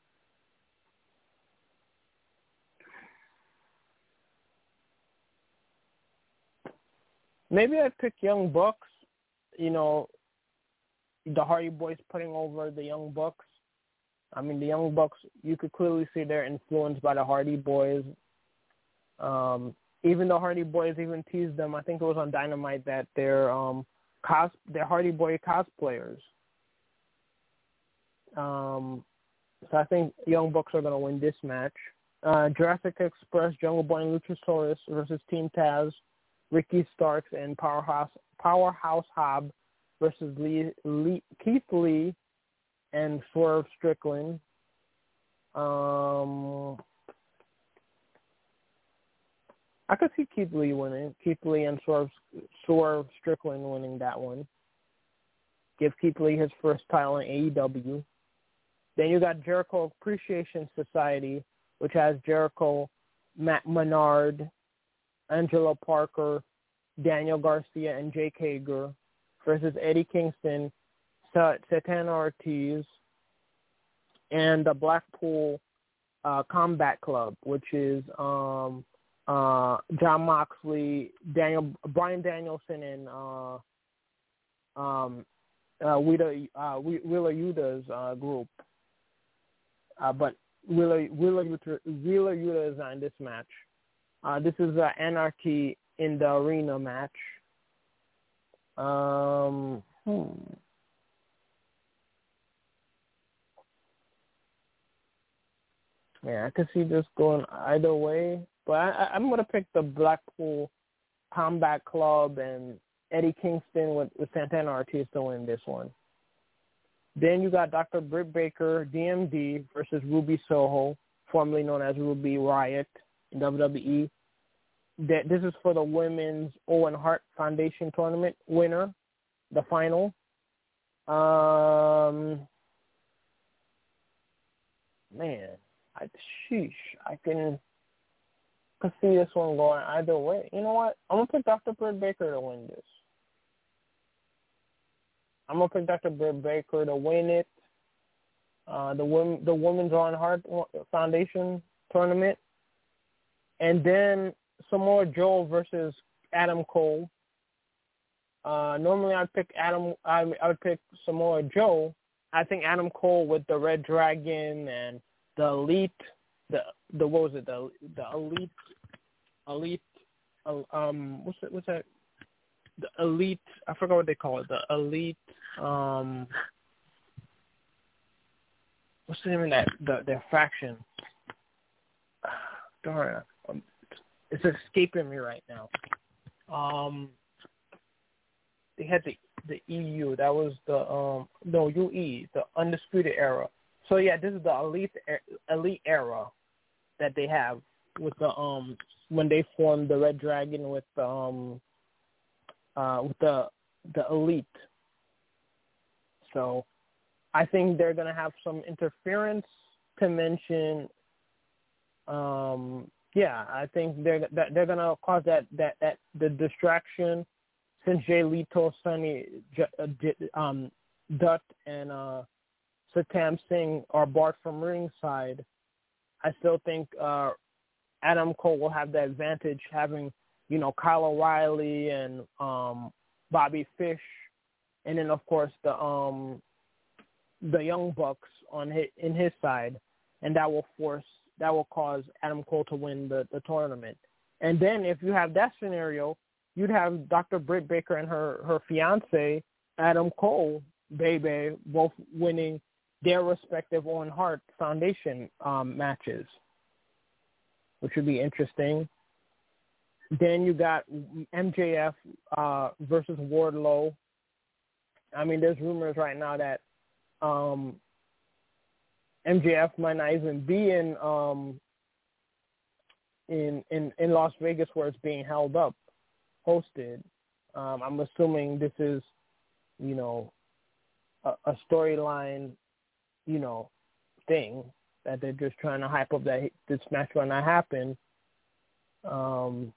maybe I'd pick Young Bucks. You know, the Hardy Boys putting over the Young Bucks. I mean, the Young Bucks, you could clearly see they're influenced by the Hardy Boys. Um, even the Hardy Boys even teased them. I think it was on Dynamite that they're um, cos they're Hardy Boy cosplayers. Um, so I think Young Bucks are going to win this match. Uh, Jurassic Express, Jungle Boy and Luchasaurus versus Team Taz, Ricky Starks and Powerhouse Powerhouse Hobb versus Lee, Lee, Keith Lee and Swerve Strickland. Um, I could see Keith Lee winning. Keith Lee and Swerve, Swerve Strickland winning that one. Give Keith Lee his first title in A E W. Then you got Jericho Appreciation Society, which has Jericho, Matt Menard, Angelo Parker, Daniel Garcia, and Jake Hager versus Eddie Kingston, Santana Ortiz, and the Blackpool uh, Combat Club, which is um, uh, John Moxley, Daniel, Bryan Danielson, and uh, um, uh, Wheeler, uh, Wheeler Yuta's uh, group. Uh, but Wheeler, Wheeler, Wheeler Yuta is not in this match. Uh, this is uh, Anarchy in the Arena match. Um, hmm. Yeah, I could see this going either way, but I, I'm going to pick the Blackpool Combat Club and Eddie Kingston with, with Santana Ortiz to win this one. Then you got Doctor Britt Baker, D M D, versus Ruby Soho, formerly known as Ruby Riott in W W E. That this is for the Women's Owen Hart Foundation Tournament winner, the final. Um, man, I, sheesh, I can, can see this one going either way. You know what? I'm going to pick Doctor Britt Baker to win this. I'm going to pick Doctor Britt Baker to win it. Uh, the women, the Women's Owen Hart Foundation Tournament. And then Samoa Joe versus Adam Cole. Uh, normally I'd pick Adam, I, I would pick Samoa Joe. I think Adam Cole with the Red Dragon and the Elite, the, the what was it, the, the Elite, Elite, uh, um, what's it, what's that? The Elite, I forgot what they call it, the Elite, um, what's the name of that, the, their faction? Darn, um, it's escaping me right now. Um, they had the the E U, that was the, um, no, U E, the Undisputed Era. So yeah, this is the Elite Elite Era that they have with the, um, when they formed the Red Dragon with the, um, uh, with the, the Elite. So I think they're going to have some interference to mention. Um, yeah, I think they're that they're going to cause that, that, that the distraction since Jay Leto, Sonny, um, Dutt, and uh, Satam Singh are barred from ringside. I still think uh, Adam Cole will have the advantage having, you know, Kyle O'Reilly and um, Bobby Fish, and then of course the um, the Young Bucks on his, in his side, and that will force that will cause Adam Cole to win the, the tournament. And then if you have that scenario, you'd have Doctor Britt Baker and her, her fiance, Adam Cole, baby, both winning their respective Owen Hart Foundation um, matches, which would be interesting. Then you got M J F uh, versus Wardlow. I mean, there's rumors right now that um, M J F might not even be in um, in, in in Las Vegas where it's being held up, hosted. Um, I'm assuming this is, you know, a, a storyline, you know, thing that they're just trying to hype up that this match might not happen. Um,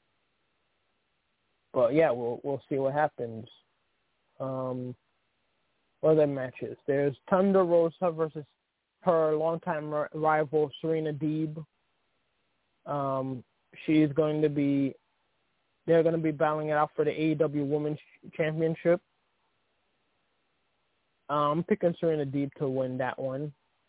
but yeah, we'll we'll see what happens. Um, other matches, there's Thunder Rosa versus her longtime rival Serena Deeb. Um, she's going to be, they're going to be battling it out for the A E W Women's Championship. I'm picking Serena Deeb to win that one.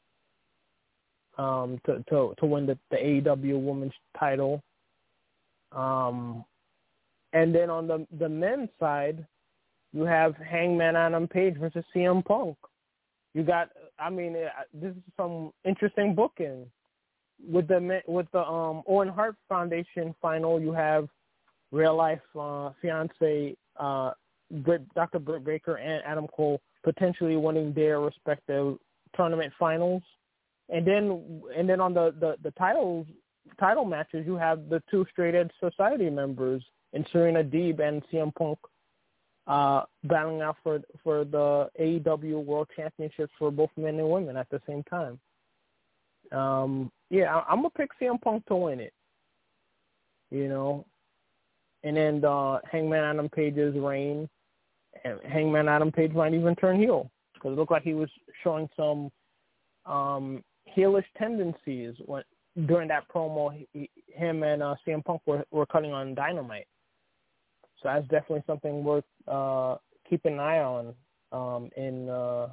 Um, to to to win the, the A E W Women's title. Um, and then on the the men's side, you have Hangman Adam Page versus C M Punk. You got, I mean, this is some interesting booking. With the with the um, Owen Hart Foundation final, you have real life uh, fiance uh, Britt, Doctor Britt Baker and Adam Cole potentially winning their respective tournament finals, and then and then on the, the, the titles title matches, you have the two Straight Edge Society members in Serena Deeb and C M Punk uh, battling out for for the A E W World Championships for both men and women at the same time. Um, yeah, I, I'm gonna pick C M Punk to win it. You know, and then uh, Hangman Adam Page's reign, and Hangman Adam Page might even turn heel because it looked like he was showing some um, heelish tendencies when during that promo. He, him and uh, C M Punk were, were cutting on Dynamite, so that's definitely something worth uh, keeping an eye on. Um, in uh,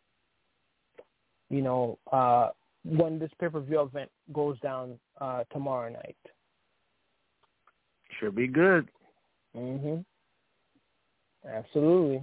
you know. Uh, when this pay-per-view event goes down uh, tomorrow night. Should be good. Mhm. Absolutely.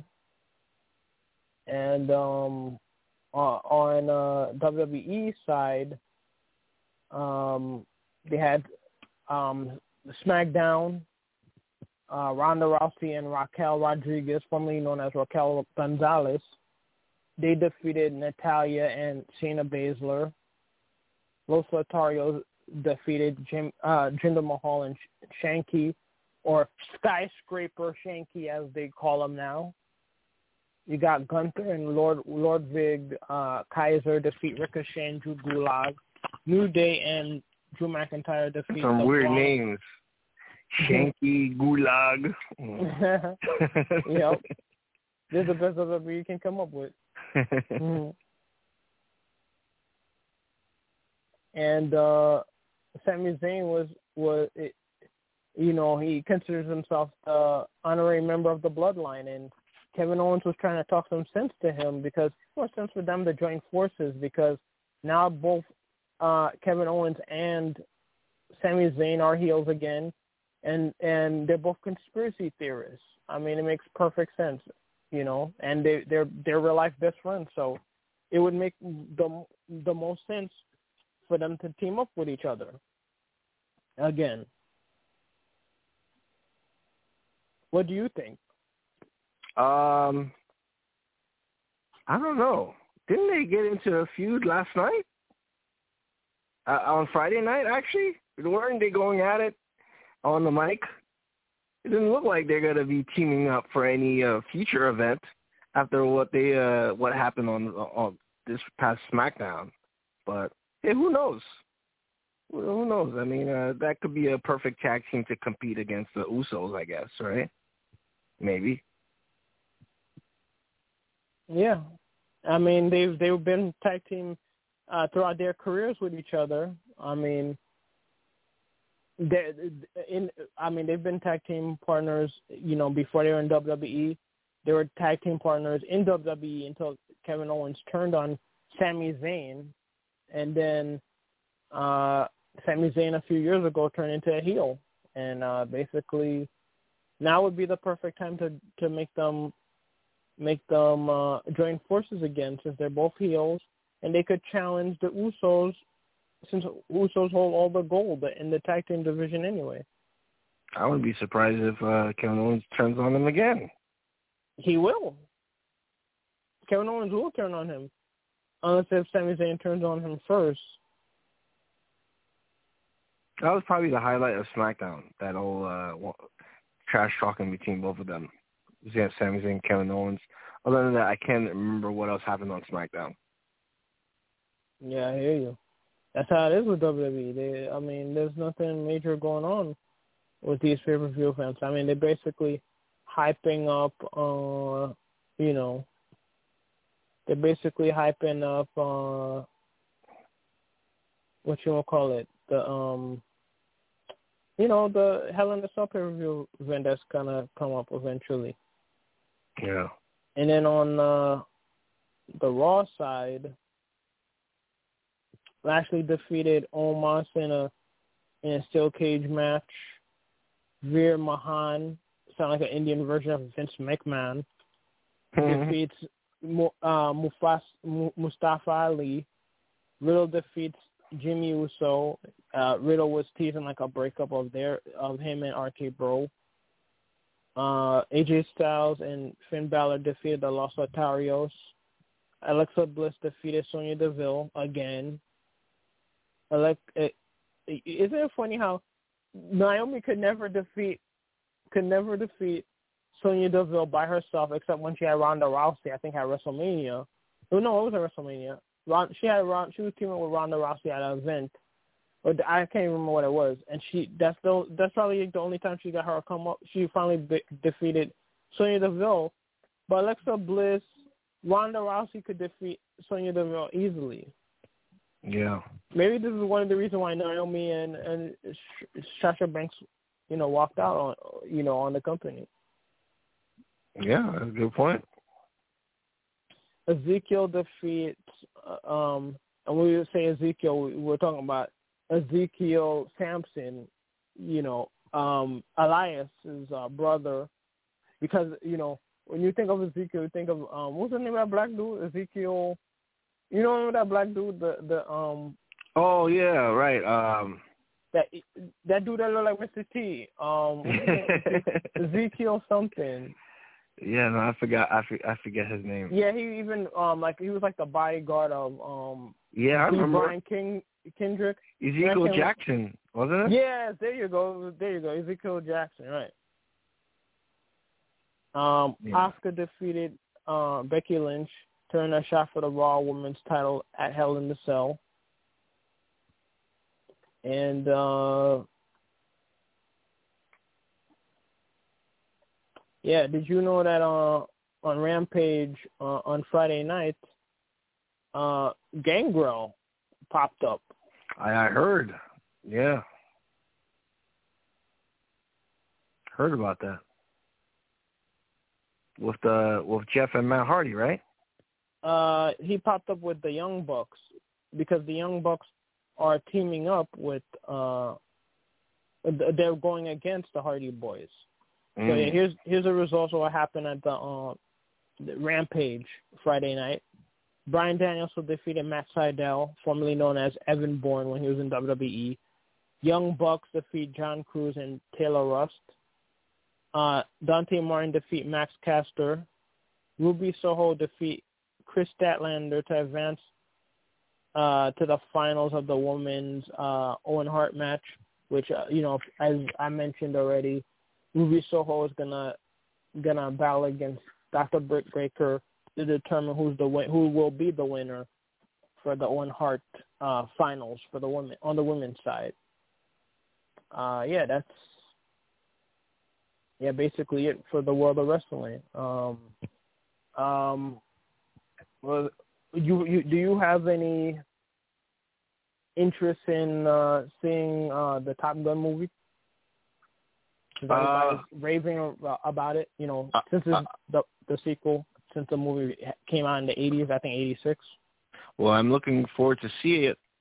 And um, uh, on uh, W W E side, um, they had um, SmackDown, uh, Ronda Rousey and Raquel Rodriguez, formerly known as Raquel Gonzalez. They defeated Natalya and Shayna Baszler. Los Lotarios defeated Jim, uh, Jinder Mahal and Shanky, or Skyscraper Shanky as they call him now. You got Gunther and Lord Ludwig uh, Kaiser defeat Ricochet and Drew Gulak. New Day and Drew McIntyre defeat some the weird Braun. names. Shanky, Gulag. Yep. This is the best of ever you can come up with. Mm-hmm. And uh, Sami Zayn was, was it, you know, he considers himself the honorary member of the Bloodline, and Kevin Owens was trying to talk some sense to him because it makes sense for them to join forces because now both uh, Kevin Owens and Sami Zayn are heels again, and and they're both conspiracy theorists. I mean, it makes perfect sense, you know, and they they're they're real life best friends, so it would make the the most sense for them to team up with each other again. What do you think? Um, I don't know. Didn't they get into a feud last night? Uh, on Friday night, actually? Weren't they going at it on the mic? It doesn't look like they're going to be teaming up for any uh, future event after what they uh, what happened on, on this past SmackDown. But hey, who knows? Who knows? I mean, uh, that could be a perfect tag team to compete against the Usos, I guess, right? Maybe. Yeah. I mean, they've, they've been tag team uh, throughout their careers with each other. I mean, they in. I mean, they've been tag team partners, you know, before they were in W W E. They were tag team partners in W W E until Kevin Owens turned on Sami Zayn. And then uh, Sami Zayn a few years ago turned into a heel, and uh, basically now would be the perfect time to to make them make them uh, join forces again, since they're both heels, and they could challenge the Usos, since Usos hold all the gold in the tag team division anyway. I wouldn't be surprised if uh, Kevin Owens turns on them again. He will. Kevin Owens will turn on him, unless if Sami Zayn turns on him first. That was probably the highlight of SmackDown, that old uh, trash talking between both of them. Yeah, Sami Zayn and Kevin Owens. Other than that, I can't remember what else happened on SmackDown. Yeah, I hear you. That's how it is with W W E. They, I mean, there's nothing major going on with these pay-per-view events. I mean, they're basically hyping up, uh, you know, they're basically hyping up, uh, what you want to call it, the, um, you know, the Hell in a Cell pay-per-view event that's going to come up eventually. Yeah. And then on uh, the Raw side, Lashley defeated Omos in a in a steel cage match. Veer Mahan, sound like an Indian version of Vince McMahon, mm-hmm. defeats uh, Mufas, Mustafa Ali. Riddle defeats Jimmy Uso. Uh, Riddle was teasing like a breakup of their of him and R K Bro. Uh, A J Styles and Finn Balor defeated the Los Otarios. Alexa Bliss defeated Sonya Deville again. Alex, it, isn't it funny how Naomi could never defeat could never defeat Sonya Deville by herself, except when she had Ronda Rousey, I think at WrestleMania. Oh, no, it was at WrestleMania. She had she was teaming with Ronda Rousey at an event. But I can't remember what it was, and she that's the that's probably the only time she got her to come up. She finally be, defeated Sonya Deville, but Alexa Bliss, Ronda Rousey could defeat Sonya Deville easily. Yeah, maybe this is one of the reasons why Naomi and and Sasha Banks, you know, walked out on you know on the company. Yeah, that's a good point. Ezekiel defeats, um, and when we say Ezekiel, we we're talking about Ezekiel Sampson, you know, um, Elias's uh, brother, because, you know, when you think of Ezekiel, you think of, um, what's the name of that black dude? Ezekiel, you know that black dude, the, the, um. Oh, yeah, right. Um. That that dude that looked like Mister T. Um, Ezekiel something. Yeah, no, I forgot. I, for, I forget his name. Yeah, he even um like he was like the bodyguard of um. Yeah, I remember. Brian King Kendrick. Ezekiel Jackson, wasn't it? Yes, there you go. There you go. Ezekiel Jackson, right? Um, yeah. Asuka defeated uh, Becky Lynch, turned a shot for the Raw Women's title at Hell in the Cell, and uh, yeah, did you know that uh, on Rampage uh, on Friday night, uh, Gangrel popped up? I, I heard. Yeah. Heard about that. With the with Jeff and Matt Hardy, right? Uh, he popped up with the Young Bucks because the Young Bucks are teaming up with uh, they're going against the Hardy Boys. Mm. So yeah, here's here's the results of what happened at the, uh, the Rampage Friday night. Bryan Danielson defeated Matt Sydal, formerly known as Evan Bourne when he was in W W E. Young Bucks defeat John Cruz and Taylor Rust. Uh, Dante Martin defeat Max Caster. Ruby Soho defeat Chris Statlander to advance uh, to the finals of the women's uh, Owen Hart match, which, uh, you know, as I mentioned already, Ruby Soho is gonna gonna battle against Doctor Britt Baker to determine who's the win- who will be the winner for the Owen Hart uh, finals for the women on the women's side. Uh, yeah, that's yeah basically it for the world of wrestling. Um, um, well, you you do you have any interest in uh, seeing uh, the Top Gun movie? Everybody's uh, raving about it, you know, since it's uh, the the sequel. Since the movie came out in the eighties, I think eighty-six. Well, I'm looking forward to see it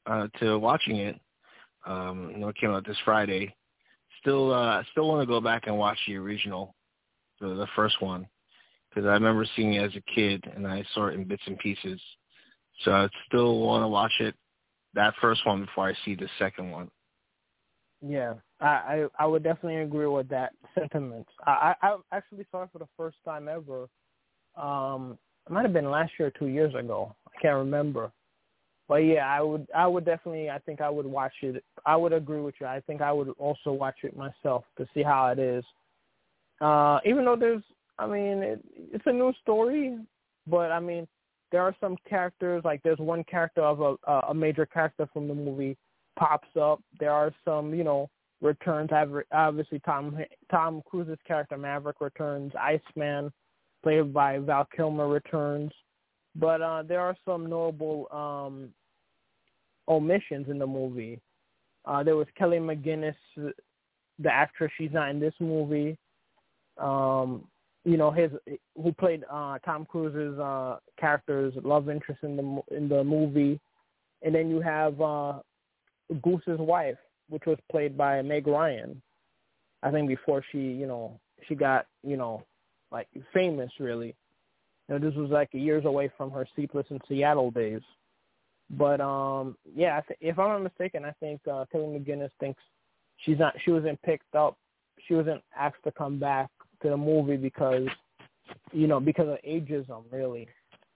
uh, to watching it. Um, you know, it came out this Friday. Still, uh, still want to go back and watch the original, the, the first one, because I remember seeing it as a kid and I saw it in bits and pieces. So I still want to watch it, that first one, before I see the second one. Yeah, I, I, I would definitely agree with that sentiment. I, I, I actually saw it for the first time ever. Um, it might have been last year or two years ago. I can't remember. But yeah, I would I would definitely I think I would watch it. I would agree with you. I think I would also watch it myself to see how it is. Uh, even though there's, I mean, it, it's a new story, but I mean, there are some characters, like there's one character of a a major character from the movie pops up. There are some, you know, returns. Obviously, Tom Tom Cruise's character Maverick returns. Iceman, played by Val Kilmer, returns. But uh, there are some notable um, omissions in the movie. Uh, there was Kelly McGinnis, the actress. She's not in this movie. Um, you know, his who played uh, Tom Cruise's uh, character's love interest in the in the movie. And then you have uh, Goose's wife, which was played by Meg Ryan. I think before she, you know, she got, you know, like famous really. You know, this was like years away from her Sleepless in Seattle days. But, um, yeah, I th- if I'm not mistaken, I think uh, Kelly McGinnis thinks she's not, she wasn't picked up, she wasn't asked to come back to the movie because, you know, because of ageism, really.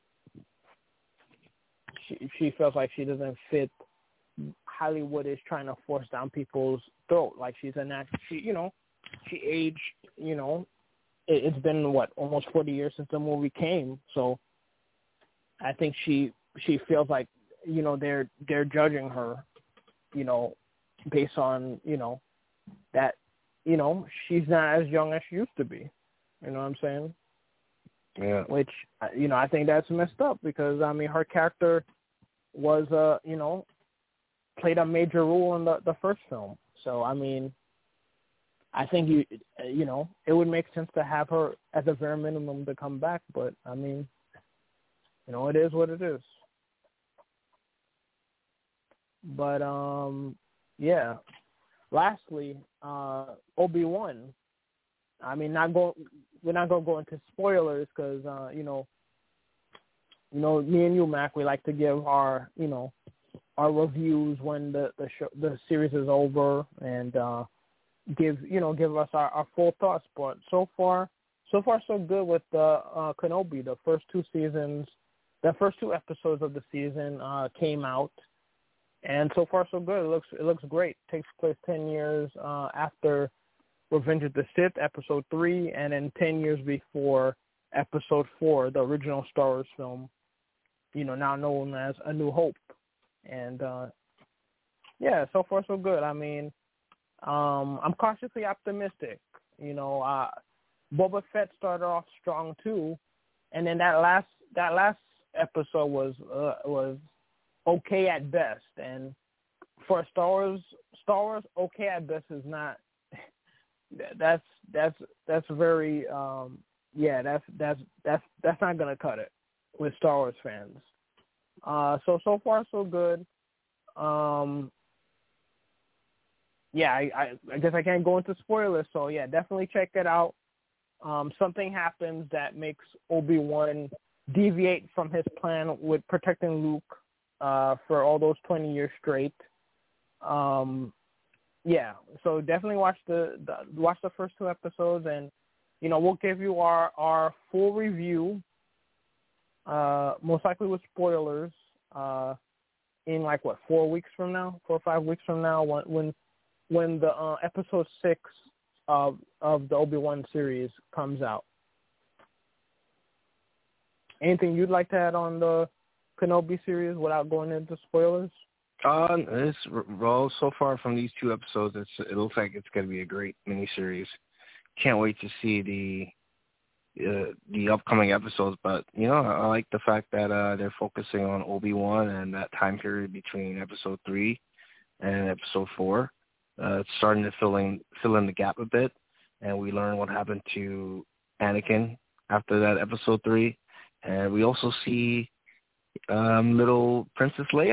She, she feels like she doesn't fit. Hollywood is trying to force down people's throat. Like she's a natural, she, you know, she aged, you know, it's been, what, almost forty years since the movie came. So I think she she feels like, you know, they're they're judging her, you know, based on, you know, that, you know, she's not as young as she used to be. You know what I'm saying? Yeah. Which, you know, I think that's messed up because, I mean, her character was, uh, you know, played a major role in the, the first film. So, I mean, I think you you know it would make sense to have her at the very minimum to come back, but I mean, you know, it is what it is. But um, yeah. Lastly, uh, Obi-Wan. I mean, not go we're not gonna go into spoilers because uh, you know, you know, me and you, Mac, we like to give our you know our reviews when the the show, the series is over and. Uh, give you know give us our, our full thoughts, but so far so far so good with the uh, Kenobi. The first two seasons, the first two episodes of the season uh, came out, and so far so good. It looks it looks great. It takes place ten years uh, after Revenge of the Sith, Episode three, and then ten years before Episode four, the original Star Wars film. You know, now known as A New Hope, and uh, yeah, so far so good. I mean. Um, I'm cautiously optimistic. You know, uh, Boba Fett started off strong too, and then that last that last episode was uh, was okay at best. And for Star Wars, Star Wars, okay at best is not. That's that's that's very um, yeah. That's that's that's that's not gonna cut it with Star Wars fans. Uh, so so far so good. Um, Yeah, I, I, I guess I can't go into spoilers, so yeah, definitely check it out. Um, something happens that makes Obi-Wan deviate from his plan with protecting Luke uh, for all those twenty years straight. Um, yeah, so definitely watch the, the watch the first two episodes, and you know we'll give you our, our full review, uh, most likely with spoilers, uh, in like what four weeks from now, four or five weeks from now, when. when when the uh, episode six of of the Obi-Wan series comes out. Anything you'd like to add on the Kenobi series without going into spoilers? Uh, it's, well, so far from these two episodes, it's, it looks like it's going to be a great miniseries. Can't wait to see the uh, the upcoming episodes, but, you know, I like the fact that uh, they're focusing on Obi-Wan and that time period between episode three and episode four. Uh, it's starting to fill in fill in the gap a bit, and we learn what happened to Anakin after that episode three, and we also see um, little Princess Leia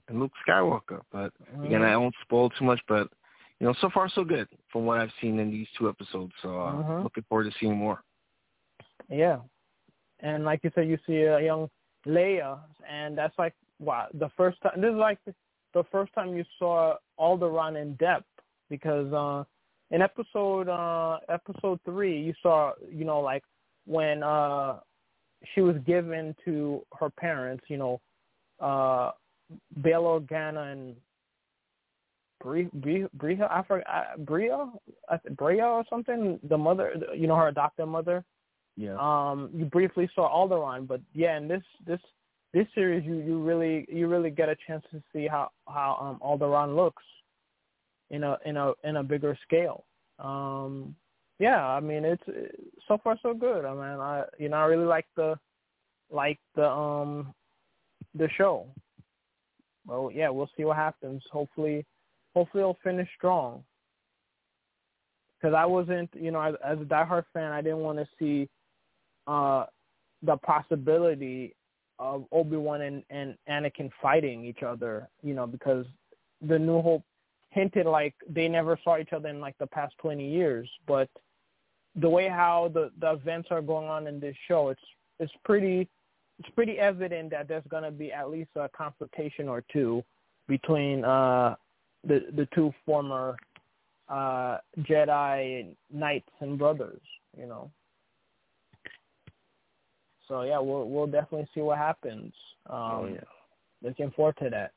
and Luke Skywalker. But mm. again, I won't spoil too much, but you know, so far so good from what I've seen in these two episodes. So uh, mm-hmm. looking forward to seeing more. Yeah, and like you said, you see a young Leia, and that's like wow, the first time. This is like the, the first time you saw Alderaan in depth, because uh, in episode uh, episode three, you saw you know like when uh, she was given to her parents, you know, uh, Bail Organa and Bria, Bria, Bria, I forgot, Bria, Bria or something. The mother, you know, her adopted mother. Yeah. Um, you briefly saw Alderaan, but yeah, in this this this series, you, you really you really get a chance to see how how um, Alderaan looks in a in a in a bigger scale. Um, yeah, I mean it's so far so good. I mean, I you know I really like the like the um the show. Well, yeah, we'll see what happens. Hopefully, hopefully it'll finish strong. Because I wasn't, you know, as, as a diehard fan, I didn't want to see uh, the possibility of Obi-Wan and, and Anakin fighting each other, you know, because the New Hope hinted like they never saw each other in like the past twenty years. But the way how the, the events are going on in this show, it's it's pretty it's pretty evident that there's going to be at least a confrontation or two between uh, the the two former uh, Jedi knights and brothers, you know. So yeah, we'll we'll definitely see what happens. Um, oh yeah, looking forward to that.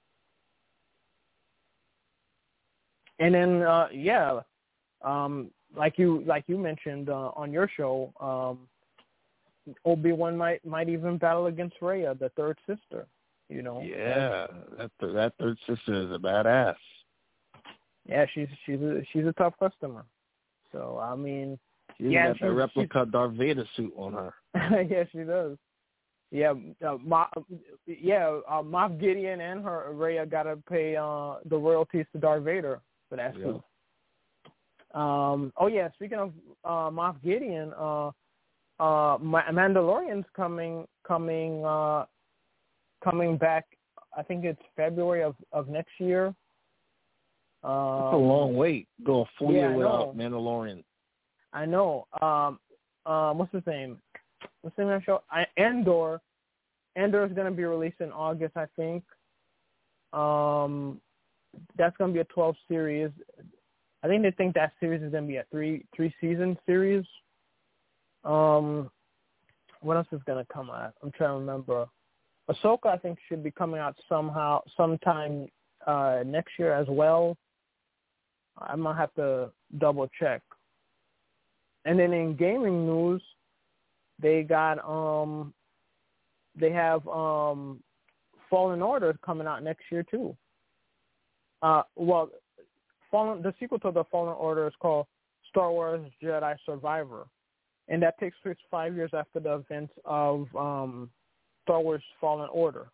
And then uh, yeah, um, like you like you mentioned uh, on your show, um, Obi-Wan might might even battle against Raya, the third sister. You know. Yeah, that th- that third sister is a badass. Yeah, she's she's a, she's a tough customer. So I mean, she's yeah, got that replica Darth Vader suit on her. Yeah, she does. Yeah, uh, Ma, yeah, uh, Moff Gideon and her Raya gotta pay uh, the royalties to Darth Vader for that suit. Yeah. Um. Oh yeah, speaking of uh, Moff Gideon, uh, uh, Mandalorian's coming coming uh, coming back. I think it's February of, of next year. Um, That's a long wait. Go a full yeah, year without Mandalorian. I know. Um, um, what's his name? What's the name of the show? I, Andor. Andor is going to be released in August, I think. Um, that's going to be a twelve series. I think they think that series is going to be a three three season series. Um, what else is going to come out? I'm trying to remember. Ahsoka, I think, should be coming out somehow, sometime uh, next year as well. I might have to double check. And then in gaming news, they got um, they have um, Fallen Order coming out next year too. Uh, well, Fallen the sequel to the Fallen Order is called Star Wars Jedi Survivor, and that takes place five years after the events of um, Star Wars Fallen Order.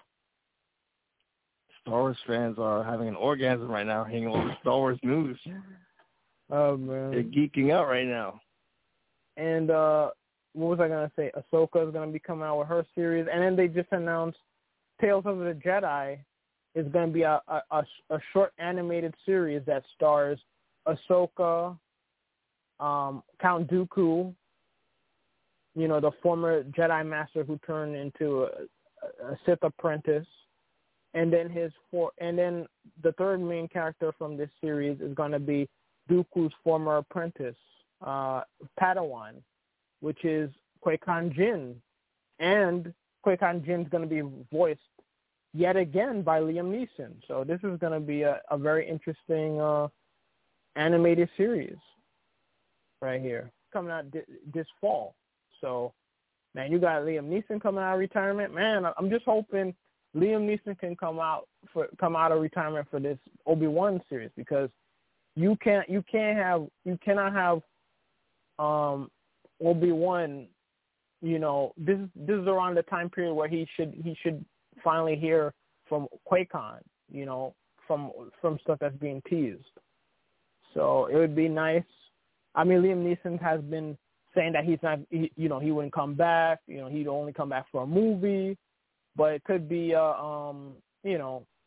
Star Wars fans are having an orgasm right now, hanging over Star Wars news. Oh man, they're geeking out right now. And uh, what was I gonna say? Ahsoka is gonna be coming out with her series, and then they just announced Tales of the Jedi is gonna be a a, a, a short animated series that stars Ahsoka, um, Count Dooku, you know, the former Jedi Master who turned into a, a Sith apprentice. And then his for, and then the third main character from this series is going to be Dooku's former apprentice, uh, Padawan, which is Qui-Gon Jinn. And Qui-Gon Jinn is going to be voiced yet again by Liam Neeson. So this is going to be a, a very interesting uh, animated series right here, coming out di- this fall. So, man, you got Liam Neeson coming out of retirement. Man, I'm just hoping Liam Neeson can come out for come out of retirement for this Obi-Wan series, because you can't you can't have you cannot have um, Obi-Wan. You know, this this is around the time period where he should he should finally hear from Qui-Gon. You know, from from stuff that's being teased. So it would be nice. I mean, Liam Neeson has been saying that he's not, he, you know, he wouldn't come back. You know, he'd only come back for a movie. But it could be, uh, um, you know,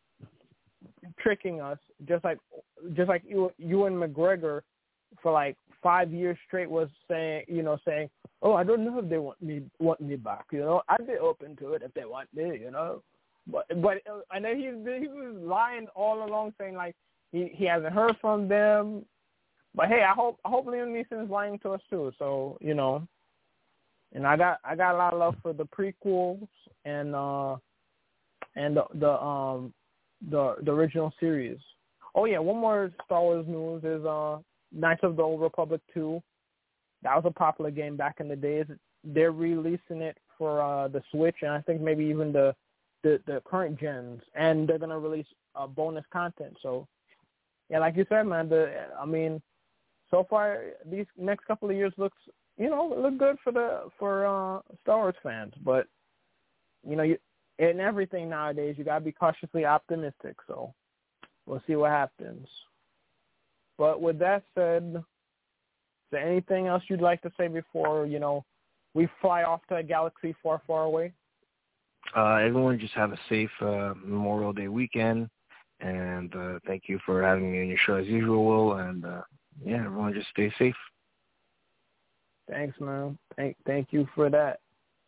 tricking us, just like just like you, Ewan McGregor for like five years straight was saying, you know, saying, oh, I don't know if they want me want me back. You know, I'd be open to it if they want me. You know, but but and then he he was lying all along, saying like he he hasn't heard from them. But hey, I hope I hope Liam Neeson's lying to us too. So you know, and I got I got a lot of love for the prequels and uh and the the um the the original series. Oh yeah, one more Star Wars news is uh Knights of the Old Republic two. That was a popular game back in the days. They're releasing it for uh the Switch and I think maybe even the the, the current gens, and they're gonna release uh, bonus content. So yeah, like you said, man, the I mean. So far, these next couple of years looks, you know, look good for the for uh, Star Wars fans. But you know, you, in everything nowadays, you gotta be cautiously optimistic. So we'll see what happens. But with that said, is there anything else you'd like to say before you know we fly off to a galaxy far, far away? Uh, everyone, just have a safe uh, Memorial Day weekend, and uh, thank you for having me on your show as usual. And uh, yeah, everyone just stay safe. Thanks, man. Thank thank you for that.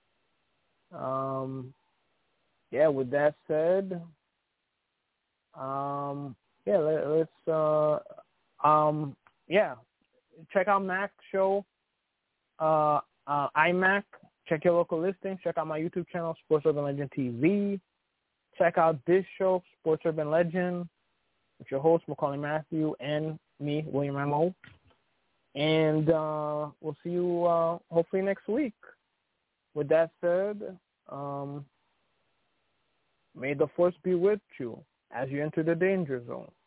Um, yeah, with that said, um, yeah, let, let's, uh, um, yeah, check out Mac's show, uh, uh, iMac. Check your local listings. Check out my YouTube channel, Sports Urban Legend T V. Check out this show, Sports Urban Legend, with your host, Macaulay Matthew, and me, William M O. And uh, we'll see you uh, hopefully next week. With that said, um, may the force be with you as you enter the danger zone.